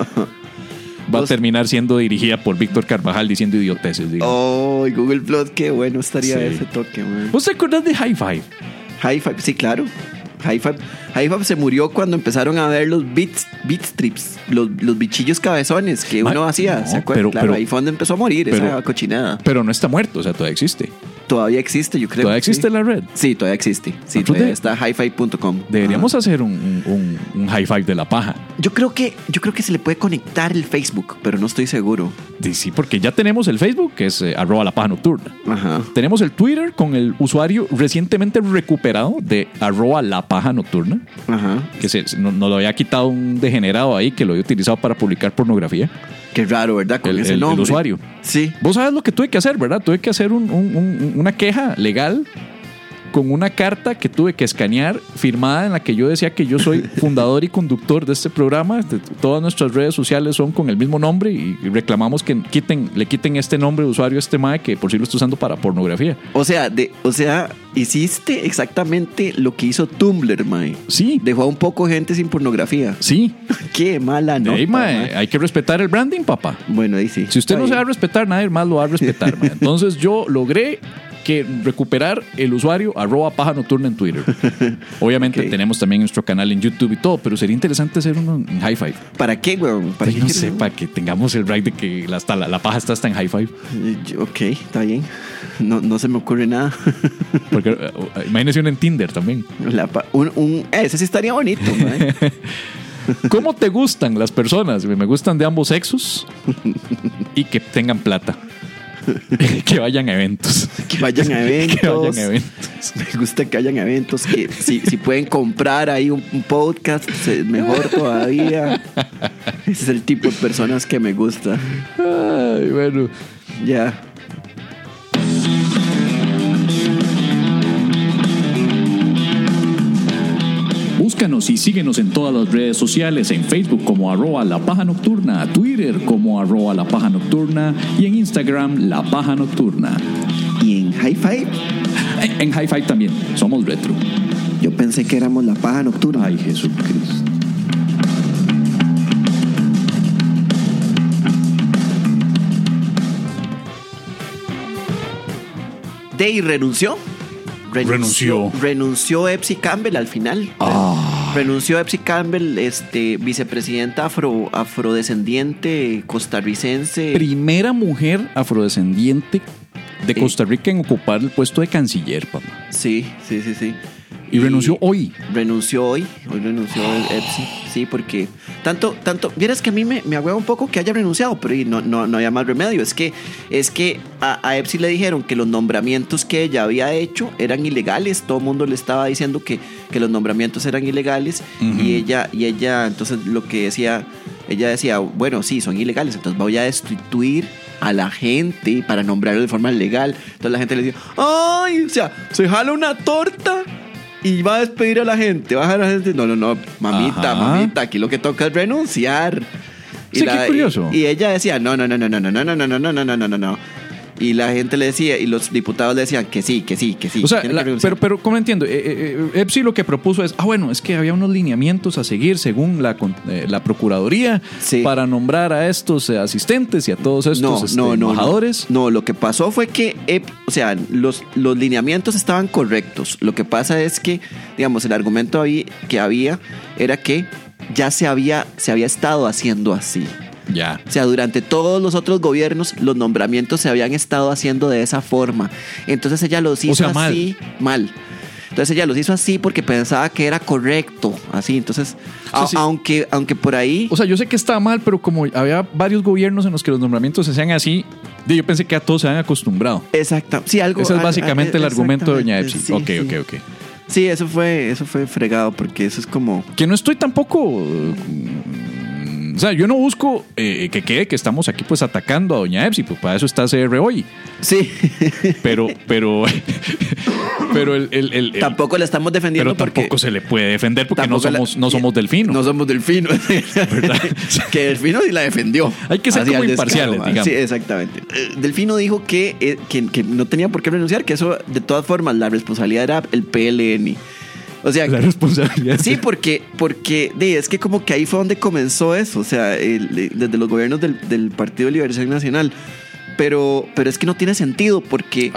Va a terminar siendo dirigida por Víctor Carvajal diciendo idioteces. Y Google Plus, qué bueno estaría ese toque, man. ¿Vos te acordás de High Five? High Five, sí, claro. High Five se murió cuando empezaron a ver los beat strips, los bichillos cabezones que uno hacía. ¿Se acuerdan? Claro, ahí fue donde empezó a morir esa cochinada. Pero no está muerto, o sea, todavía existe. Todavía existe, yo creo. ¿Todavía existe la red? Sí, todavía existe. Sí, todavía está highfive.com. Deberíamos hacer un high five de la paja. Yo creo que se le puede conectar el Facebook, pero no estoy seguro. Sí, porque ya tenemos el Facebook, que es @lapajanocturna. Ajá. Tenemos el Twitter con el usuario recientemente recuperado de @lapajanocturna. Ajá. Que nos lo había quitado un degenerado ahí que lo había utilizado para publicar pornografía. Qué raro, ¿verdad? Con ese nombre. El usuario. Sí. Vos sabes lo que tuve que hacer, ¿verdad? Tuve que hacer una queja legal con una carta que tuve que escanear firmada en la que yo decía que yo soy fundador y conductor de este programa. Todas nuestras redes sociales son con el mismo nombre y reclamamos que le quiten este nombre de usuario a este mae que por sí lo está usando para pornografía. O sea, hiciste exactamente lo que hizo Tumblr, mae. Sí. Dejó a un poco gente sin pornografía. Sí. Qué mala nota, mae. Hay que respetar el branding, papá. Bueno, ahí sí. Si usted no se va a respetar, nadie más lo va a respetar, mae. Entonces yo logré recuperar el usuario @pajanocturna en Twitter. Obviamente tenemos también nuestro canal en YouTube y todo, pero sería interesante hacer uno en High Five. ¿Para qué, weón? ¿Para qué? No sé, para que tengamos el break de que la paja está hasta en High Five. Ok, está bien. No se me ocurre nada. Porque imagínese uno en Tinder también. Ese sí estaría bonito, ¿Cómo te gustan las personas? Me gustan de ambos sexos y que tengan plata. Que vayan a eventos. Que vayan a eventos. Que vayan a eventos. Me gusta que hayan eventos. Que si pueden comprar ahí un podcast, mejor todavía. Ese es el tipo de personas que me gusta. Ay, bueno. Ya. Búscanos y síguenos en todas las redes sociales, en Facebook como @lapajanocturna, Twitter como @lapajanocturna y en Instagram La Paja Nocturna. ¿Y en Hi-Fi? En Hi-Fi también, somos retro. Yo pensé que éramos La Paja Nocturna. Ay, Jesucristo. Day renunció. Renunció. Renunció Epsi Campbell al final. Renunció Epsi Campbell, vicepresidenta afrodescendiente costarricense. Primera mujer afrodescendiente de Costa Rica en ocupar el puesto de canciller, papá. Sí. Y renunció hoy. Renunció hoy. Hoy renunció Epsi. Sí, porque tanto, vieras que a mí me agüeva un poco que haya renunciado, pero no había más remedio. Es que a Epsi le dijeron que los nombramientos que ella había hecho eran ilegales. Todo el mundo le estaba diciendo que los nombramientos eran ilegales. Uh-huh. Y ella, entonces lo que decía, ella decía, bueno, sí, son ilegales, entonces voy a destituir a la gente para nombrarlo de forma legal. Entonces la gente le decía, ay, o sea, se jala una torta y va a despedir a la gente, va a dejar a la gente. No, mamita, aquí lo que toca es renunciar. Sí, qué curioso. Y ella decía, no. Y la gente le decía, y los diputados le decían que sí. O sea, pero ¿cómo entiendo? Epsi lo que propuso es, es que había unos lineamientos a seguir según la Procuraduría para nombrar a estos asistentes y a todos estos embajadores. No, lo que pasó fue que, los lineamientos estaban correctos. Lo que pasa es que, digamos, el argumento que había era que ya se había estado haciendo así. Ya. O sea, durante todos los otros gobiernos los nombramientos se habían estado haciendo de esa forma. Entonces ella los hizo así mal. Entonces ella los hizo así porque pensaba que era correcto, así. Entonces, sí. aunque por ahí... O sea, yo sé que estaba mal, pero como había varios gobiernos en los que los nombramientos se hacían así, yo pensé que a todos se habían acostumbrado. Exacto. Sí, algo. Ese es básicamente el argumento de doña Epsi. Sí, ok. Sí, eso fue fregado porque eso es como... Que no estoy tampoco... O sea, yo no busco que quede que estamos aquí pues atacando a doña Epsi, pues para eso está CR hoy. Sí. Pero el tampoco la estamos defendiendo. Pero tampoco se le puede defender porque no somos Delfino. No somos Delfino. ¿Verdad? Que Delfino sí la defendió. Hay que ser como imparciales, digamos. Sí, exactamente. Delfino dijo que no tenía por qué renunciar, que eso de todas formas la responsabilidad era el PLN. O sea, la responsabilidad. Sí, porque es que como que ahí fue donde comenzó eso, o sea, desde los gobiernos del Partido de Liberación Nacional. Pero es que no tiene sentido porque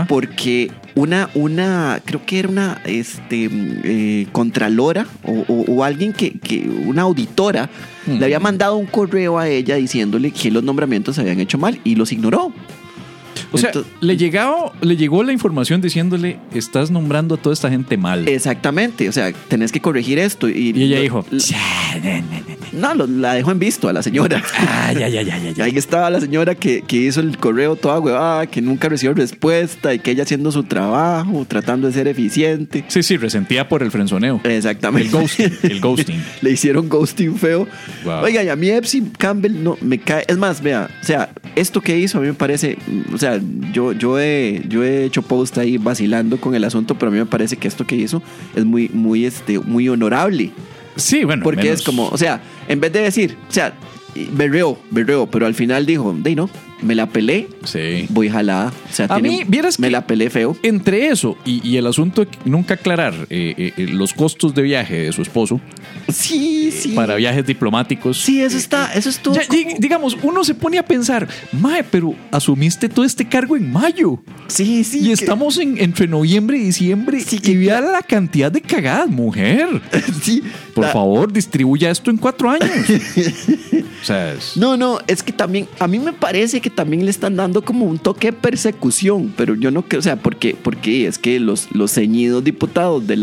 una creo que era una contralora o alguien que una auditora le había mandado un correo a ella diciéndole que los nombramientos se habían hecho mal y los ignoró. O sea, le llegó la información diciéndole, estás nombrando a toda esta gente mal. Exactamente, o sea, tenés que corregir esto. Y ella dijo, no, la dejó en visto a la señora. Ya. Ahí estaba la señora que hizo el correo toda huevada, que nunca recibió respuesta y que ella haciendo su trabajo, tratando de ser eficiente. Sí, resentía por el frenzoneo. Exactamente. El ghosting. Le hicieron ghosting feo. Wow. Oiga, y a mí Epsi Campbell no me cae. Es más, vea, o sea, esto que hizo a mí me parece, o sea, yo he hecho post ahí vacilando con el asunto, pero a mí me parece que esto que hizo es muy honorable. Sí, bueno. Porque es como, o sea, en vez de decir, o sea, berreó, pero al final dijo, no, me la pelé, sí, voy jalada. O sea, a mí, vieras me que la pelé feo. Entre eso y el asunto de nunca aclarar los costos de viaje de su esposo. Sí. Para viajes diplomáticos. Sí, eso estuvo. Digamos, uno se pone a pensar, mae, pero asumiste todo este cargo en mayo. Sí. Y estamos entre noviembre y diciembre. Sí, y vea la cantidad de cagadas, mujer. Sí. Por favor, distribuya esto en 4 años. O sea, No, es que también, a mí me parece que también le están dando como un toque de persecución, pero yo no creo, o sea, porque es que los ceñidos diputados de la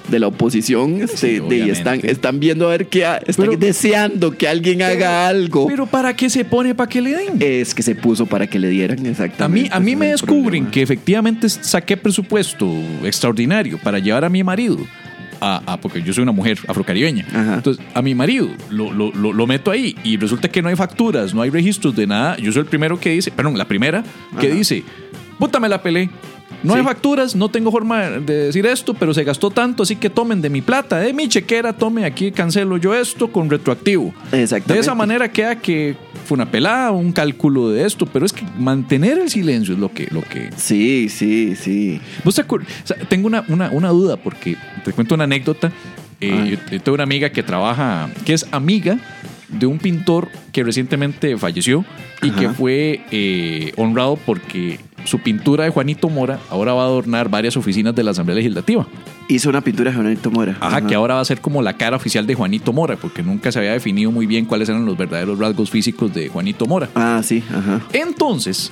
de la oposición obviamente. están viendo a ver están deseando que alguien haga algo. Pero ¿para qué se pone para que le den? Es que se puso para que le dieran, exactamente. A mí Ese me es el descubren problema. que efectivamente saqué presupuesto extraordinario para llevar a mi marido porque yo soy una mujer afrocaribeña. Ajá. Entonces, a mi marido lo meto ahí y resulta que no hay facturas, no hay registros de nada. Yo soy el primero que dice, la primera que dice, puta, me la pelé. No Sí. hay facturas, no tengo forma de decir esto, pero se gastó tanto, así que tomen de mi plata, de mi chequera, tome aquí, cancelo yo esto con retroactivo. Exactamente. De esa manera queda que fue una pelada, un cálculo de esto, pero es que mantener el silencio es lo que... Sí. ¿Vos te acuerdas? O sea, tengo una duda, porque te cuento una anécdota. Yo tengo una amiga que es amiga de un pintor que recientemente falleció y Ajá. que fue honrado porque su pintura de Juanito Mora ahora va a adornar varias oficinas de la Asamblea Legislativa. Hizo una pintura de Juanito Mora. Ajá, que ahora va a ser como la cara oficial de Juanito Mora, porque nunca se había definido muy bien cuáles eran los verdaderos rasgos físicos de Juanito Mora. Ah, sí, ajá. Entonces,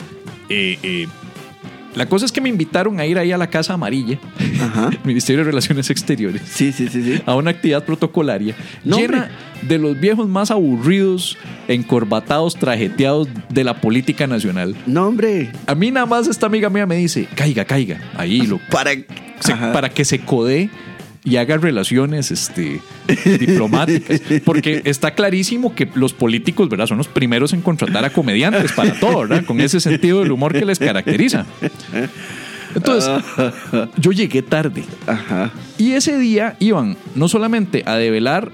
la cosa es que me invitaron a ir ahí a la Casa Amarilla, Ajá. Ministerio de Relaciones Exteriores, Sí. a una actividad protocolaria No, llena de los viejos más aburridos, encorbatados, trajeteados de la política nacional. No, hombre. A mí nada más esta amiga mía me dice, caiga, ahí para que se codee y haga relaciones diplomáticas, porque está clarísimo que los políticos, ¿verdad?, son los primeros en contratar a comediantes para todo, ¿verdad?, con ese sentido del humor que les caracteriza. Entonces, yo llegué tarde. Ajá. Y ese día iban no solamente a develar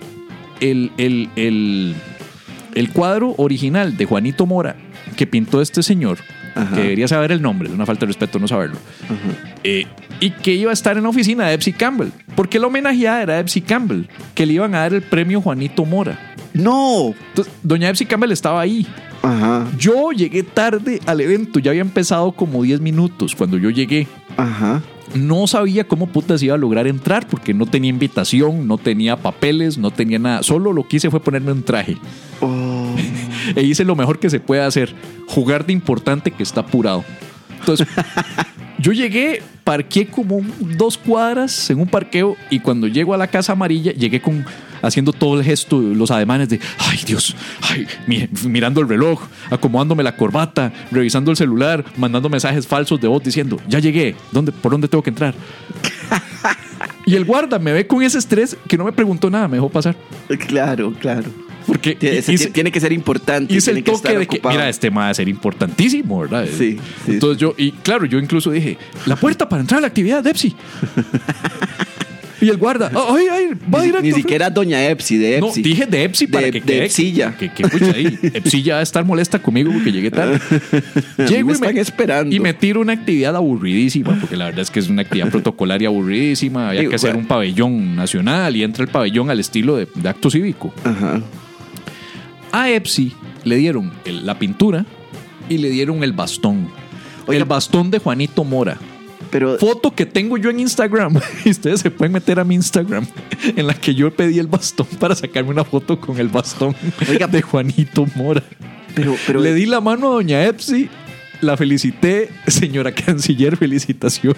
el cuadro original de Juanito Mora que pintó este señor, Ajá. que debería saber el nombre, es una falta de respeto no saberlo, y que iba a estar en la oficina de Epsi Campbell, porque la homenajeada era Epsi Campbell, que le iban a dar el premio Juanito Mora. No. Entonces, doña Epsi Campbell estaba ahí. Ajá. Yo llegué tarde al evento, ya había empezado como 10 minutos cuando yo llegué. Ajá. No sabía cómo putas iba a lograr entrar porque no tenía invitación, no tenía papeles, no tenía nada. Solo lo que hice fue ponerme un traje. Oh. E hice lo mejor que se puede hacer, jugar de importante que está apurado. Entonces, yo llegué, parqué como 2 cuadras en un parqueo y cuando llego a la Casa Amarilla, llegué haciendo todo el gesto, los ademanes de ay Dios, mirando el reloj, acomodándome la corbata, revisando el celular, mandando mensajes falsos de voz diciendo, ya llegué, ¿por dónde tengo que entrar? Y el guarda me ve con ese estrés que no me preguntó nada, me dejó pasar. Claro. Porque Tiene que ser importante. hice tiene el toque estar de que, ocupado. mira, este va a ser importantísimo, ¿verdad? Sí. Entonces yo incluso dije, la puerta para entrar a la actividad de Epsi. Y el guarda, va directo. Ni siquiera doña Epsi, de Epsi. No, dije de Epsi para que quede. De Epsilla. Que pucha ahí. Epsilla va a estar molesta conmigo porque llegué tarde. Llego me están esperando. Y me tiro una actividad aburridísima, porque la verdad es que es una actividad protocolaria aburridísima. Había que hacer un pabellón nacional y entra el pabellón al estilo de acto cívico. Ajá. A Epsi le dieron la pintura y le dieron el bastón. Oiga, el bastón de Juanito Mora. Pero Foto que tengo yo en Instagram. Y ustedes se pueden meter a mi Instagram, en la que yo pedí el bastón para sacarme una foto con el bastón de Juanito Mora. Pero le di la mano a doña Epsi, la felicité, señora canciller, felicitaciones.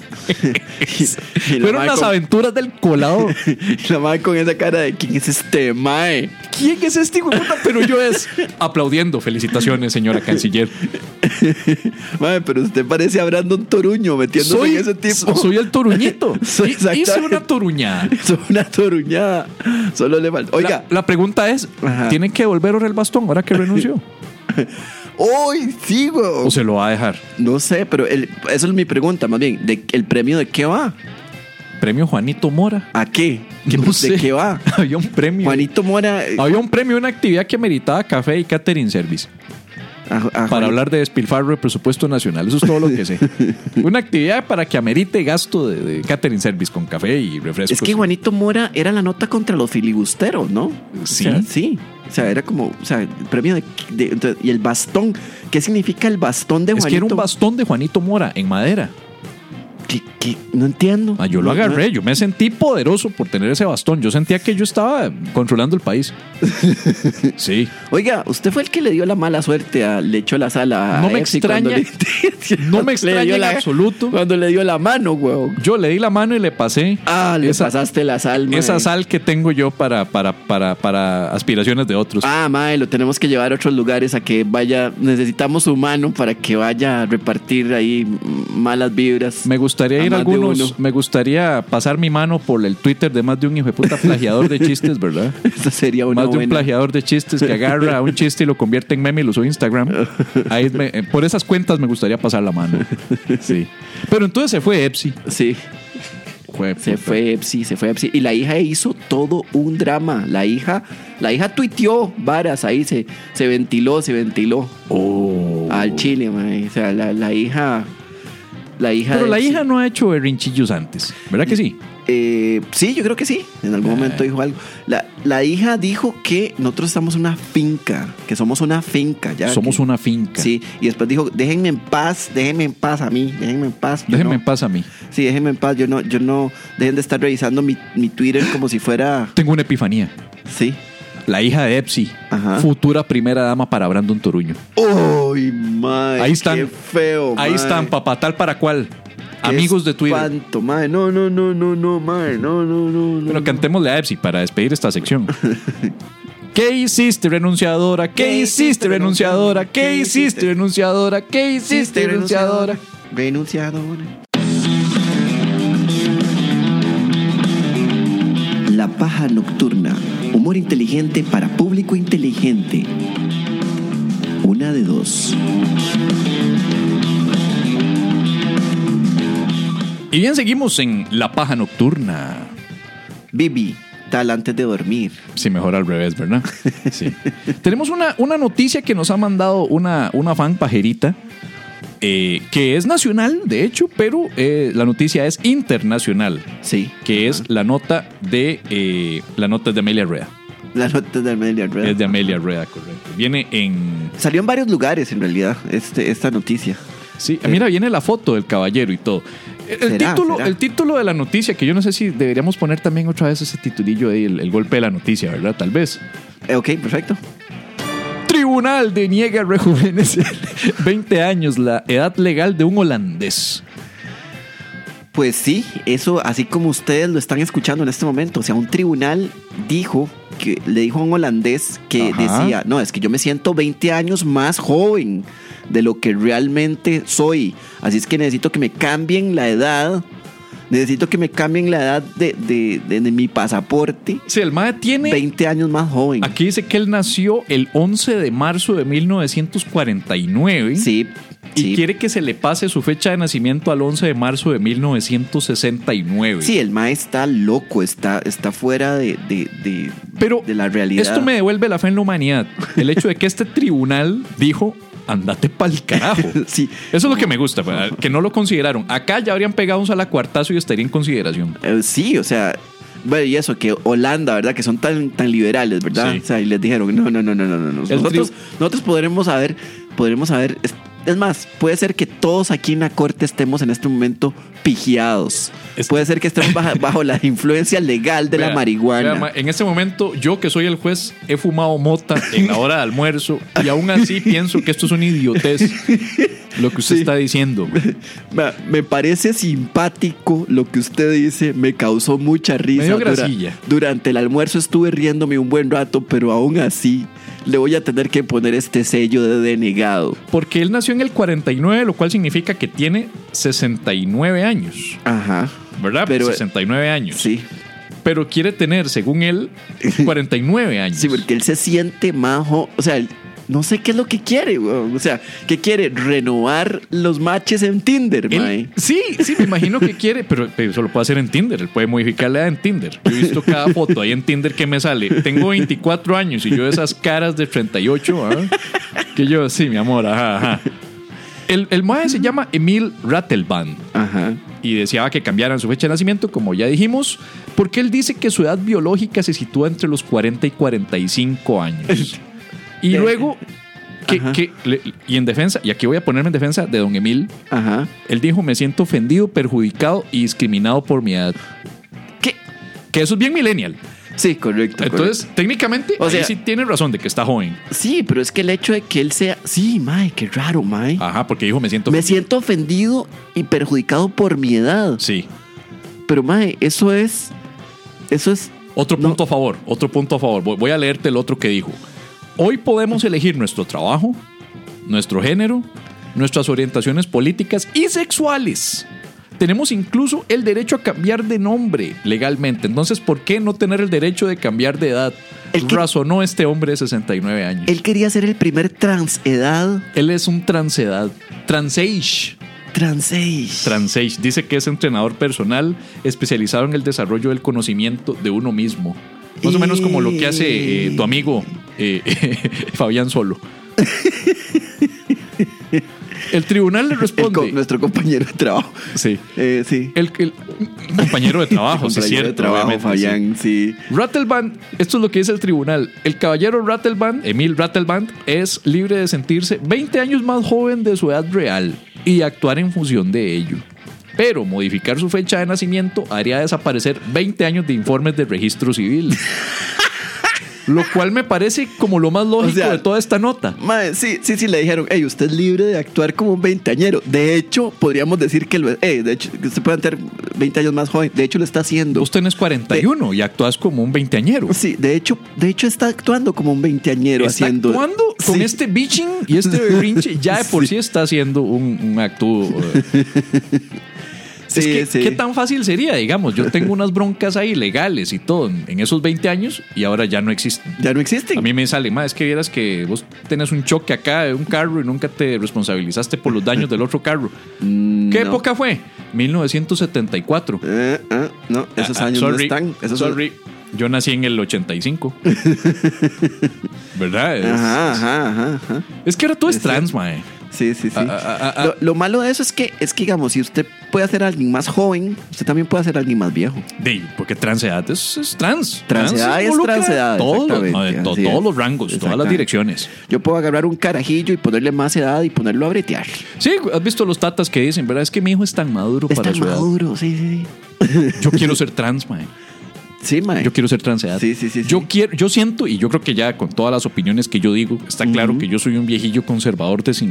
Fueron las aventuras del colado. La madre con esa cara de ¿quién es este mae? ¿Quién es este hijo de puta? Pero yo aplaudiendo, felicitaciones, señora canciller. Madre, pero usted parece a Brandon Toruño metiéndose en ese tipo. Soy el toruñito. Hice una toruñada. Soy una toruñada. Solo le falta. Oiga, la pregunta es, ajá, ¿tiene que devolver el bastón ahora que renunció? ¡Uy, sí, güey! ¿O se lo va a dejar? No sé, pero eso es mi pregunta, más bien. ¿El premio de qué va? ¿Premio Juanito Mora? ¿A qué? No sé. ¿De qué va? Había un premio. Juanito Mora. Había un premio, una actividad que meritaba café y catering service. Para hablar de despilfarro de presupuesto nacional. Eso es todo lo que sé. Una actividad para que amerite gasto de catering service con café y refrescos. Es que Juanito Mora era la nota contra los filibusteros, ¿no? Sí. O sea, sí. O sea, era como, o sea, el premio y el bastón. ¿Qué significa el bastón de Juanito? Es que era un bastón de Juanito Mora en madera. ¿Qué? No entiendo. Yo lo agarré, yo me sentí poderoso por tener ese bastón. Yo sentía que yo estaba controlando el país. Sí. Oiga, usted fue el que le dio la mala suerte, le echó la sala. No me extraña. No me extraña en absoluto. Cuando le dio la mano, weón. Yo le di la mano y le pasé. Le pasaste la sal, mae. Esa sal que tengo yo para aspiraciones de otros. Mae, lo tenemos que llevar a otros lugares a que vaya. Necesitamos su mano para que vaya a repartir ahí malas vibras. Me gustaría ir a algunos. Me gustaría pasar mi mano por el Twitter de más de un hijo de puta plagiador de chistes, ¿verdad? Eso sería una más de buena. Un plagiador de chistes que agarra un chiste y lo convierte en meme y lo sube a Instagram. Ahí por esas cuentas me gustaría pasar la mano. Sí. Pero entonces se fue Epsi. Sí. Se fue Epsi. Y la hija hizo todo un drama. La hija tuiteó varas ahí, se ventiló. Al chile, man. O sea, la hija. Pero la hija no ha hecho berrinchillos antes, ¿verdad que sí? Sí, yo creo que sí. En algún momento dijo algo. La hija dijo que nosotros estamos en una finca, que somos una finca. Somos una finca. Sí, y después dijo, déjenme en paz a mí, déjenme en paz. Déjenme en paz a mí. Sí, déjenme en paz, yo no, dejen de estar revisando mi Twitter como si fuera... Tengo una epifanía. Sí. La hija de Epsi, ajá, futura primera dama para Brandon Toruño. ¡Uy, mae! Ahí están. ¡Qué feo, mae! Ahí están, papá, tal para cual. Amigos de Twitter. Espanto, mae. No, mae. No. Pero cantémosle a Epsi para despedir esta sección. ¿Qué hiciste, renunciadora? ¿Qué hiciste, renunciadora? ¿Qué hiciste, renunciadora? ¿Qué hiciste, renunciadora? Renunciadora. La paja nocturna. Humor inteligente para público inteligente. Una de dos. Y bien, seguimos en La Paja Nocturna. Bibi, tal antes de dormir. Sí, mejor al revés, ¿verdad? Sí. Tenemos una noticia que nos ha mandado una fan pajerita, que es nacional, de hecho, pero la noticia es internacional. Sí. Que es la nota de Amelia Rueda. La nota de Amelia Rueda. Es de Amelia Rueda, correcto. Viene en... Salió en varios lugares, en realidad, esta noticia. Sí, mira, viene la foto del caballero y todo. El título de la noticia, que yo no sé si deberíamos poner también otra vez ese titulillo ahí, el golpe de la noticia, ¿verdad? Tal vez. Ok, perfecto. Tribunal deniega rejuvenecer 20 años la edad legal de un holandés. Pues sí, eso así como ustedes lo están escuchando en este momento. O sea, un tribunal le dijo a un holandés que decía, no, es que yo me siento 20 años más joven de lo que realmente soy. Así es que necesito que me cambien la edad. Necesito que me cambien la edad de mi pasaporte. Sí, el mae tiene 20 años más joven. Aquí dice que él nació el 11 de marzo de 1949. Sí. Y quiere que se le pase su fecha de nacimiento al 11 de marzo de 1969. Sí, el mae está loco, está fuera de la realidad. Esto me devuelve la fe en la humanidad. El hecho de que este tribunal dijo, andate pa'l carajo. Sí. Eso es lo que me gusta, que no lo consideraron. Acá ya habrían pegado un salacuartazo y estaría en consideración. Sí, o sea... Bueno, y eso, que Holanda, ¿verdad? Que son tan liberales, ¿verdad? Sí. O sea, y les dijeron, no. Nosotros podremos saber... Es más, puede ser que todos aquí en la corte estemos en este momento pigiados. Puede ser que estemos bajo la influencia legal de la marihuana. En este momento, yo que soy el juez, he fumado mota en la hora de almuerzo y aún así pienso que esto es una idiotez lo que usted está diciendo. Me parece simpático lo que usted dice, me causó mucha risa. Medio grasilla. Durante el almuerzo estuve riéndome un buen rato, pero aún así le voy a tener que poner este sello de denegado. Porque él nació en el 49, lo cual significa que tiene 69 años. Ajá. ¿Verdad? Pero 69 años. Sí. Pero quiere tener, según él, 49 años. Sí, porque él se siente majo. O sea, no sé qué es lo que quiere, güey. O sea, ¿qué quiere? Renovar los matches en Tinder, mae. Sí, me imagino que quiere, pero eso lo puede hacer en Tinder. Él puede modificar la edad en Tinder. Yo he visto cada foto ahí en Tinder que me sale. Tengo 24 años y yo esas caras de 38, que yo, sí, mi amor, ajá. El mae se llama Emil Ratelband. Ajá. Y deseaba que cambiaran su fecha de nacimiento, como ya dijimos, porque él dice que su edad biológica se sitúa entre los 40 y 45 años. Y luego y en defensa, y aquí voy a ponerme en defensa de don Emil. Ajá. Él dijo: me siento ofendido, perjudicado y discriminado por mi edad. ¿Qué? Que eso es bien millennial. Sí, correcto. Entonces, técnicamente, o sea, ahí sí tiene razón de que está joven. Sí, pero es que el hecho de que él sea... Sí, mae, qué raro, mae. Ajá, porque dijo: me siento ofendido y perjudicado por mi edad. Sí. Pero, mae, eso es... Otro punto a favor, Voy a leerte el otro que dijo: hoy podemos elegir nuestro trabajo, nuestro género, nuestras orientaciones políticas y sexuales. Tenemos incluso el derecho a cambiar de nombre legalmente. Entonces, ¿por qué no tener el derecho de cambiar de edad? Razonó este hombre de 69 años. Él quería ser el primer transedad. Él es un transedad. Transage. Dice que es entrenador personal especializado en el desarrollo del conocimiento de uno mismo. Más o menos como lo que hace tu amigo Fabián Solo. El tribunal le responde. Nuestro compañero de trabajo. Sí. Sí. El compañero de trabajo, sí, cierto. De trabajo, Fabián, sí. Rattleband, esto es lo que dice el tribunal. El caballero Rattleband, Emil Rattleband, es libre de sentirse 20 años más joven de su edad real y actuar en función de ello. Pero modificar su fecha de nacimiento haría desaparecer 20 años de informes del registro civil. Lo cual me parece como lo más lógico de toda esta nota. Mae, sí, le dijeron: hey, usted es libre de actuar como un veinteañero. De hecho, podríamos decir que de hecho, usted puede ser 20 años más joven. De hecho, lo está haciendo. Usted no es 41 y actúas como un veinteañero. Sí, de hecho está actuando como un veinteañero. Está actuando con este bitching y este berrinche. Ya de por sí está haciendo un acto... Sí, es que, ¿qué tan fácil sería? Digamos, yo tengo unas broncas ahí legales y todo en esos 20 años y ahora ya no existen. Ya no existen. A mí me sale: es que vieras que vos tenés un choque acá de un carro y nunca te responsabilizaste por los daños del otro carro. ¿Qué época fue? 1974. No, esos años no están. Yo nací en el 85. ¿Verdad? Ajá. Es que ahora todo es trans, mae. Sí. Lo malo de eso es que, digamos, si usted puede hacer a alguien más joven, usted también puede hacer a alguien más viejo. Porque transedad es trans. Transedad es transedad. Todos los rangos, todas las direcciones. Yo puedo agarrar un carajillo y ponerle más edad y ponerlo a bretear. Sí, has visto los tatas que dicen, ¿verdad? Es que mi hijo es tan maduro para su edad. Es tan maduro, sí. Yo quiero ser trans, mae. Sí, mae. Yo quiero ser transedad. Sí. Yo siento, y yo creo que ya con todas las opiniones que yo digo, está claro que yo soy un viejillo conservador de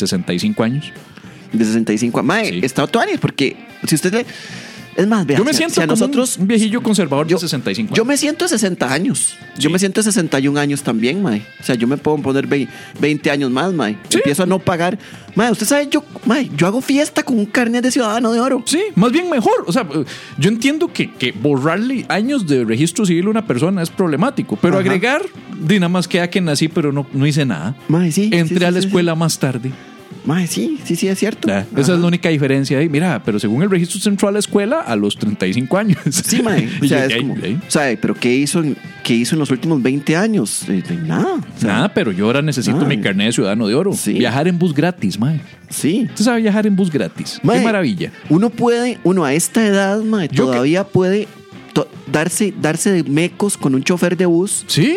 65 años. De 65 años. Mae, está actuando porque si usted le... Es más, vea, yo me siento como un viejillo conservador de 65 años. Yo me siento de 60 años. Yo me siento de 61 años también, mae. O sea, yo me puedo poner 20 años más, mae. ¿Sí? Empiezo a no pagar. Mae, usted sabe, yo hago fiesta con un carnet de ciudadano de oro. Sí, más bien mejor. O sea, yo entiendo que borrarle años de registro civil a una persona es problemático, pero agregar, nada más queda que nací, pero no hice nada. Mae, sí. Entré a la escuela más tarde. Mae, sí, es cierto. Esa es la única diferencia ahí. Mira, pero según el registro central de la escuela, a los 35 años. Sí, mae. O sea, es como, pero ¿qué hizo en los últimos 20 años? Nada. Nada, pero yo ahora necesito mi carnet de ciudadano de oro. Sí. Viajar en bus gratis, mae. Sí. Usted sabe viajar en bus gratis. Mae, qué maravilla. Uno a esta edad, mae, todavía puede darse de mecos con un chofer de bus. Sí.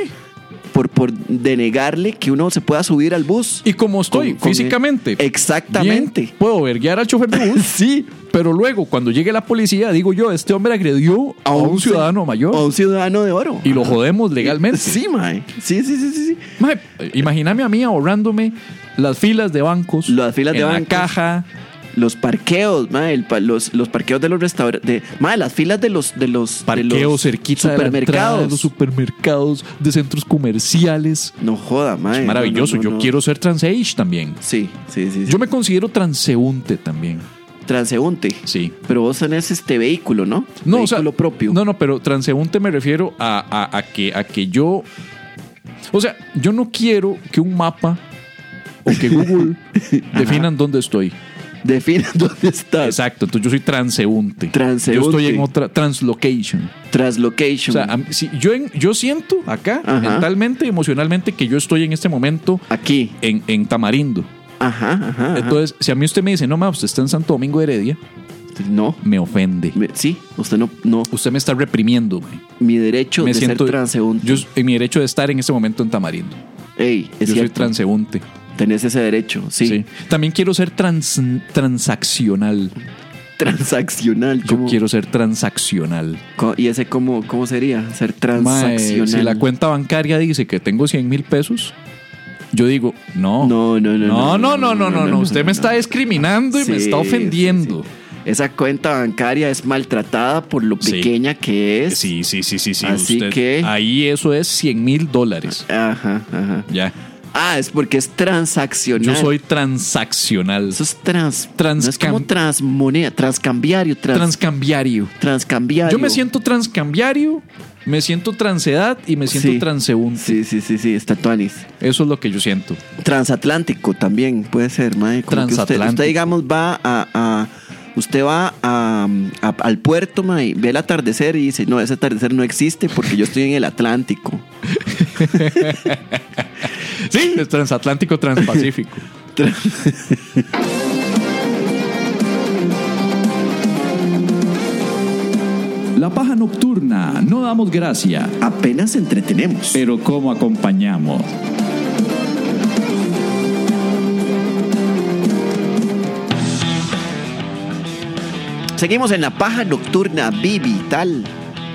Por denegarle que uno se pueda subir al bus. Y como estoy físicamente. Exactamente. Bien, puedo verguiar al chofer de bus. Sí. Pero luego, cuando llegue la policía, digo yo, este hombre agredió a un ciudadano mayor. A un ciudadano de oro. Y lo jodemos legalmente. Sí, mae. Sí. Mae, imagíname a mí ahorrándome las filas de bancos. Las filas de bancos. La caja. Los parqueos, mae, los parqueos de los restaurantes, mae, las filas de los parqueos cerquita supermercados, de los supermercados, de centros comerciales. No joda, mae. Es maravilloso. Yo quiero ser transage también. Sí. Yo me considero transeúnte también. Transeúnte. Sí. Pero vos tenés vehículo, ¿no? No, vehículo propio. No, pero transeúnte me refiero a que yo... O sea, yo no quiero que un mapa o que Google definan dónde estoy. Defina dónde estás. Exacto, entonces yo soy transeúnte. Transeúnte. Yo estoy en otra translocation. O sea, si yo siento acá, mentalmente, emocionalmente, que yo estoy en este momento aquí, en Tamarindo. Ajá. Entonces, si a mí usted me dice, no, usted está en Santo Domingo de Heredia, no, me ofende. Sí, usted no. Usted me está reprimiendo. Mi derecho de ser transeúnte. Mi derecho de estar en este momento en Tamarindo. Yo soy transeúnte. Tenés ese derecho, sí. También quiero ser transaccional. Transaccional. Yo quiero ser transaccional. ¿Y ese cómo sería? Ser transaccional. Si la cuenta bancaria dice que tengo 100,000 pesos, yo digo, no. No. Usted me está discriminando y me está ofendiendo. Sí. Esa cuenta bancaria es maltratada por lo pequeña que es. Sí. Así usted, que... ahí eso es $100,000. Ajá. Ya. Es porque es transaccional. Yo soy transaccional. Eso es no es como transmoneda, transcambiario. Transcambiario. Yo me siento transcambiario, me siento transedad y me siento transeúnte. Sí, está tuanis. Eso es lo que yo siento. Transatlántico también puede ser, mae. Transatlántico. Usted, digamos, va usted va al puerto, mae, ve el atardecer y dice, no, ese atardecer no existe porque yo estoy en el Atlántico. Sí, es transatlántico, transpacífico. La paja nocturna, no damos gracia, apenas entretenemos. pero ¿cómo acompañamos? Seguimos en la paja nocturna, Bibi, tal.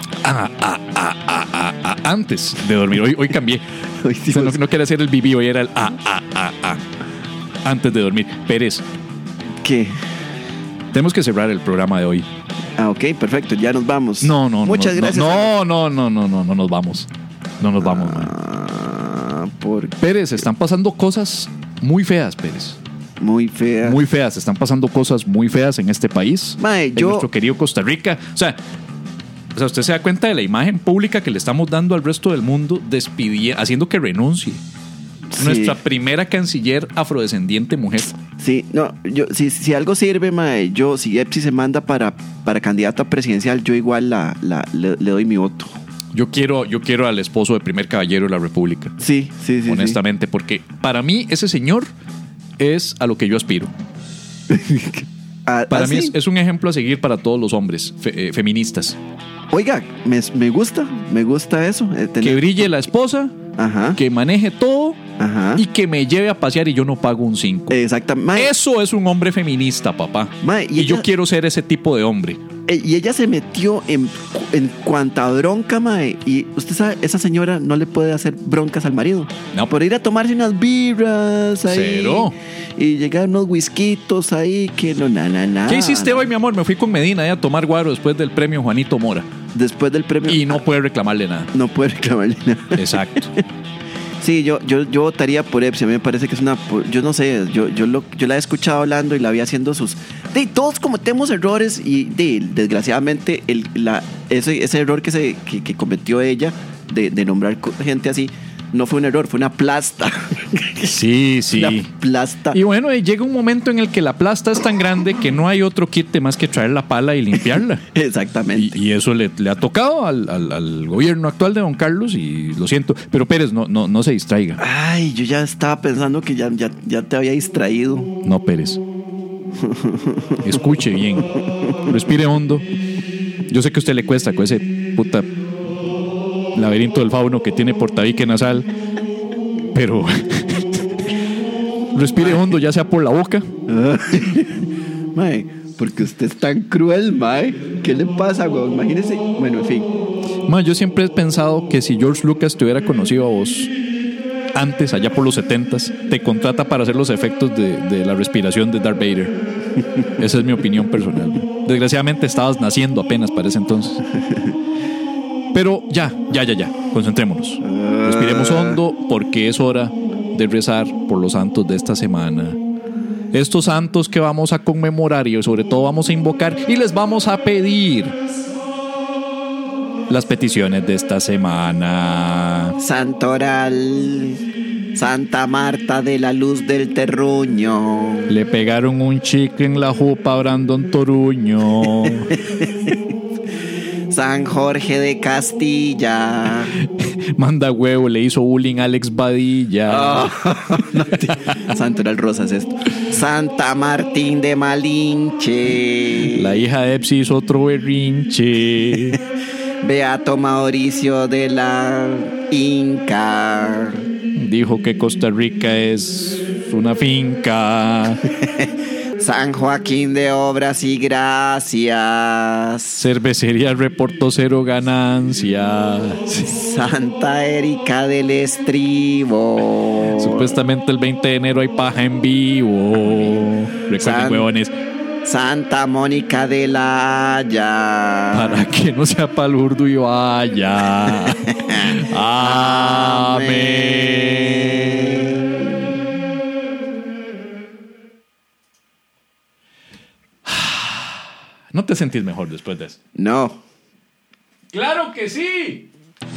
Antes de dormir. Hoy cambié. Hoy sí, O sea, no quería hacer el bibi, hoy era el antes de dormir. Pérez, ¿Qué? tenemos que cerrar el programa de hoy. Ok, perfecto, ya nos vamos. No. Muchas gracias. No nos vamos. No nos vamos, man. Pérez, están pasando cosas muy feas, Pérez. Muy fea. Muy feas. Están pasando cosas muy feas en este país. Mae, en nuestro querido Costa Rica. O sea, usted se da cuenta de la imagen pública que le estamos dando al resto del mundo, haciendo que renuncie. Sí. Nuestra primera canciller afrodescendiente mujer. Sí, no, si algo sirve, mae, si Epsi se manda para candidata presidencial, yo igual le doy mi voto. Yo quiero al esposo del primer caballero de la República. Sí. Honestamente, porque para mí ese señor es a lo que yo aspiro. Para mí es un ejemplo a seguir para todos los hombres feministas. Oiga, me gusta eso. Que brille la esposa, Ajá. que maneje todo, Ajá. y que me lleve a pasear y yo no pago un 5. Exactamente. Eso es un hombre feminista, papá. Y yo quiero ser ese tipo de hombre. Y ella se metió en cuanta bronca, mae. Y usted sabe, esa señora no le puede hacer broncas al marido. No. Por ir a tomarse unas birras ahí. Cero. Y llegar unos whiskitos ahí que no, ¿Qué hiciste hoy, mi amor? Me fui con Medina a tomar guaro después del premio Juanito Mora. Después del premio. Y no puede reclamarle nada. No puede reclamarle nada. Exacto. Sí, yo votaría por Epsi. A mí me parece que es una... Yo no sé, yo la he escuchado hablando y la vi haciendo sus... todos cometemos errores y desgraciadamente ese error que cometió ella de nombrar gente así no fue un error, fue una plasta. Sí. Una plasta. Y bueno, llega un momento en el que la plasta es tan grande que no hay otro kit más que traer la pala y limpiarla. Exactamente. Y eso le ha tocado al gobierno actual de don Carlos y lo siento. Pero Pérez, no se distraiga. Ay, yo ya estaba pensando que ya te había distraído. No, Pérez. Escuche bien. Respire hondo. Yo sé que a usted le cuesta con ese puta laberinto del fauno que tiene por tabique nasal, pero respire hondo, ya sea por la boca. Mae, porque usted es tan cruel, mae. ¿Qué le pasa, güey? Imagínese. Bueno, en fin. Mae, yo siempre he pensado que si George Lucas te hubiera conocido a vos antes, allá por los 70s, te contrata para hacer los efectos de la respiración de Darth Vader. Esa es mi opinión personal. Desgraciadamente estabas naciendo apenas para ese entonces. Pero ya. Concentrémonos. Respiremos hondo porque es hora de rezar por los santos de esta semana. Estos santos que vamos a conmemorar y sobre todo vamos a invocar y les vamos a pedir las peticiones de esta semana. Santoral, Santa Marta de la Luz del Terruño. Le pegaron un chicle en la jupa a Brandon Toruño. San Jorge de Castilla. Manda huevo, le hizo bullying a Alex Badilla. Santoral Rosa es esto. Santa Martín de Malinche. La hija de Epsi hizo otro berrinche. Beato Mauricio de la Inca. Dijo que Costa Rica es una finca. San Joaquín de Obras y Gracias. Cervecería reportó 0 ganancias. Santa Erika del Estribo. Supuestamente el 20 de enero hay paja en vivo. Recuerden, huevones. Santa Mónica de la Haya. Para que no sea palurdo y vaya. Amén. ¿No te sentís mejor después de eso? No. ¡Claro que sí!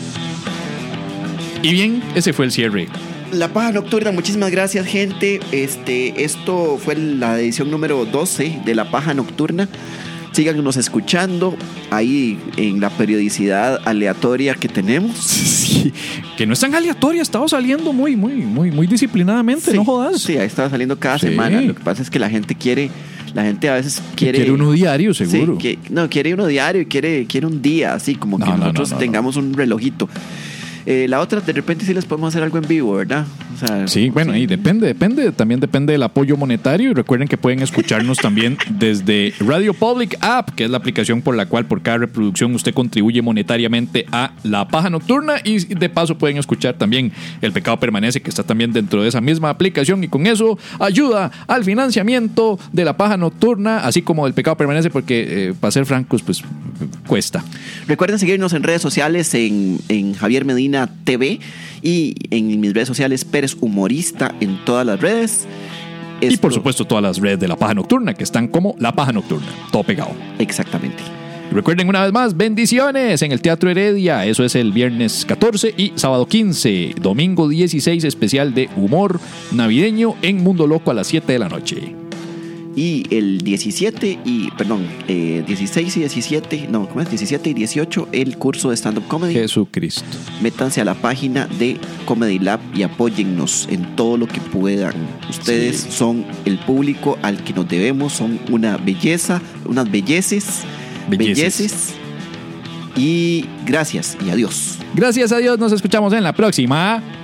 Y bien, ese fue el cierre. La Paja Nocturna, muchísimas gracias, gente. Esto fue la edición número 12 de La Paja Nocturna. Síganos escuchando ahí en la periodicidad aleatoria que tenemos. Sí, que no es tan aleatoria, estaba saliendo muy disciplinadamente, Sí, no jodas. Sí, ahí estaba saliendo cada Sí. semana. Lo que pasa es que la gente a veces quiere... Quiere uno diario, seguro. Sí, quiere uno diario y quiere un día, así como que nosotros tengamos un relojito. La otra, de repente sí les podemos hacer algo en vivo, ¿verdad? O sea, Sí, bueno, ahí depende, también depende del apoyo monetario. Y recuerden que pueden escucharnos también desde Radio Public App, que es la aplicación por la cual por cada reproducción usted contribuye monetariamente a La Paja Nocturna, y de paso pueden escuchar también El Pecado Permanece, que está también dentro de esa misma aplicación, y con eso ayuda al financiamiento de La Paja Nocturna, así como del Pecado Permanece, porque para ser francos, pues cuesta. Recuerden seguirnos en redes sociales en Javier Medina TV y en mis redes sociales Pérez Humorista en todas las redes. Y por supuesto todas las redes de La Paja Nocturna, que están como La Paja Nocturna, todo pegado. Exactamente. Recuerden una vez más, bendiciones en el Teatro Heredia. Eso es el viernes 14 y sábado 15. Domingo 16, especial de humor navideño en Mundo Loco a las 7 de la noche. Y el 16 y 17, no, ¿cómo es? 17 y 18, el curso de stand-up comedy. Jesucristo. Métanse a la página de Comedy Lab y apóyennos en todo lo que puedan. Ustedes son el público al que nos debemos, son una belleza, unas belleces. Y gracias y adiós. Gracias a Dios, nos escuchamos en la próxima.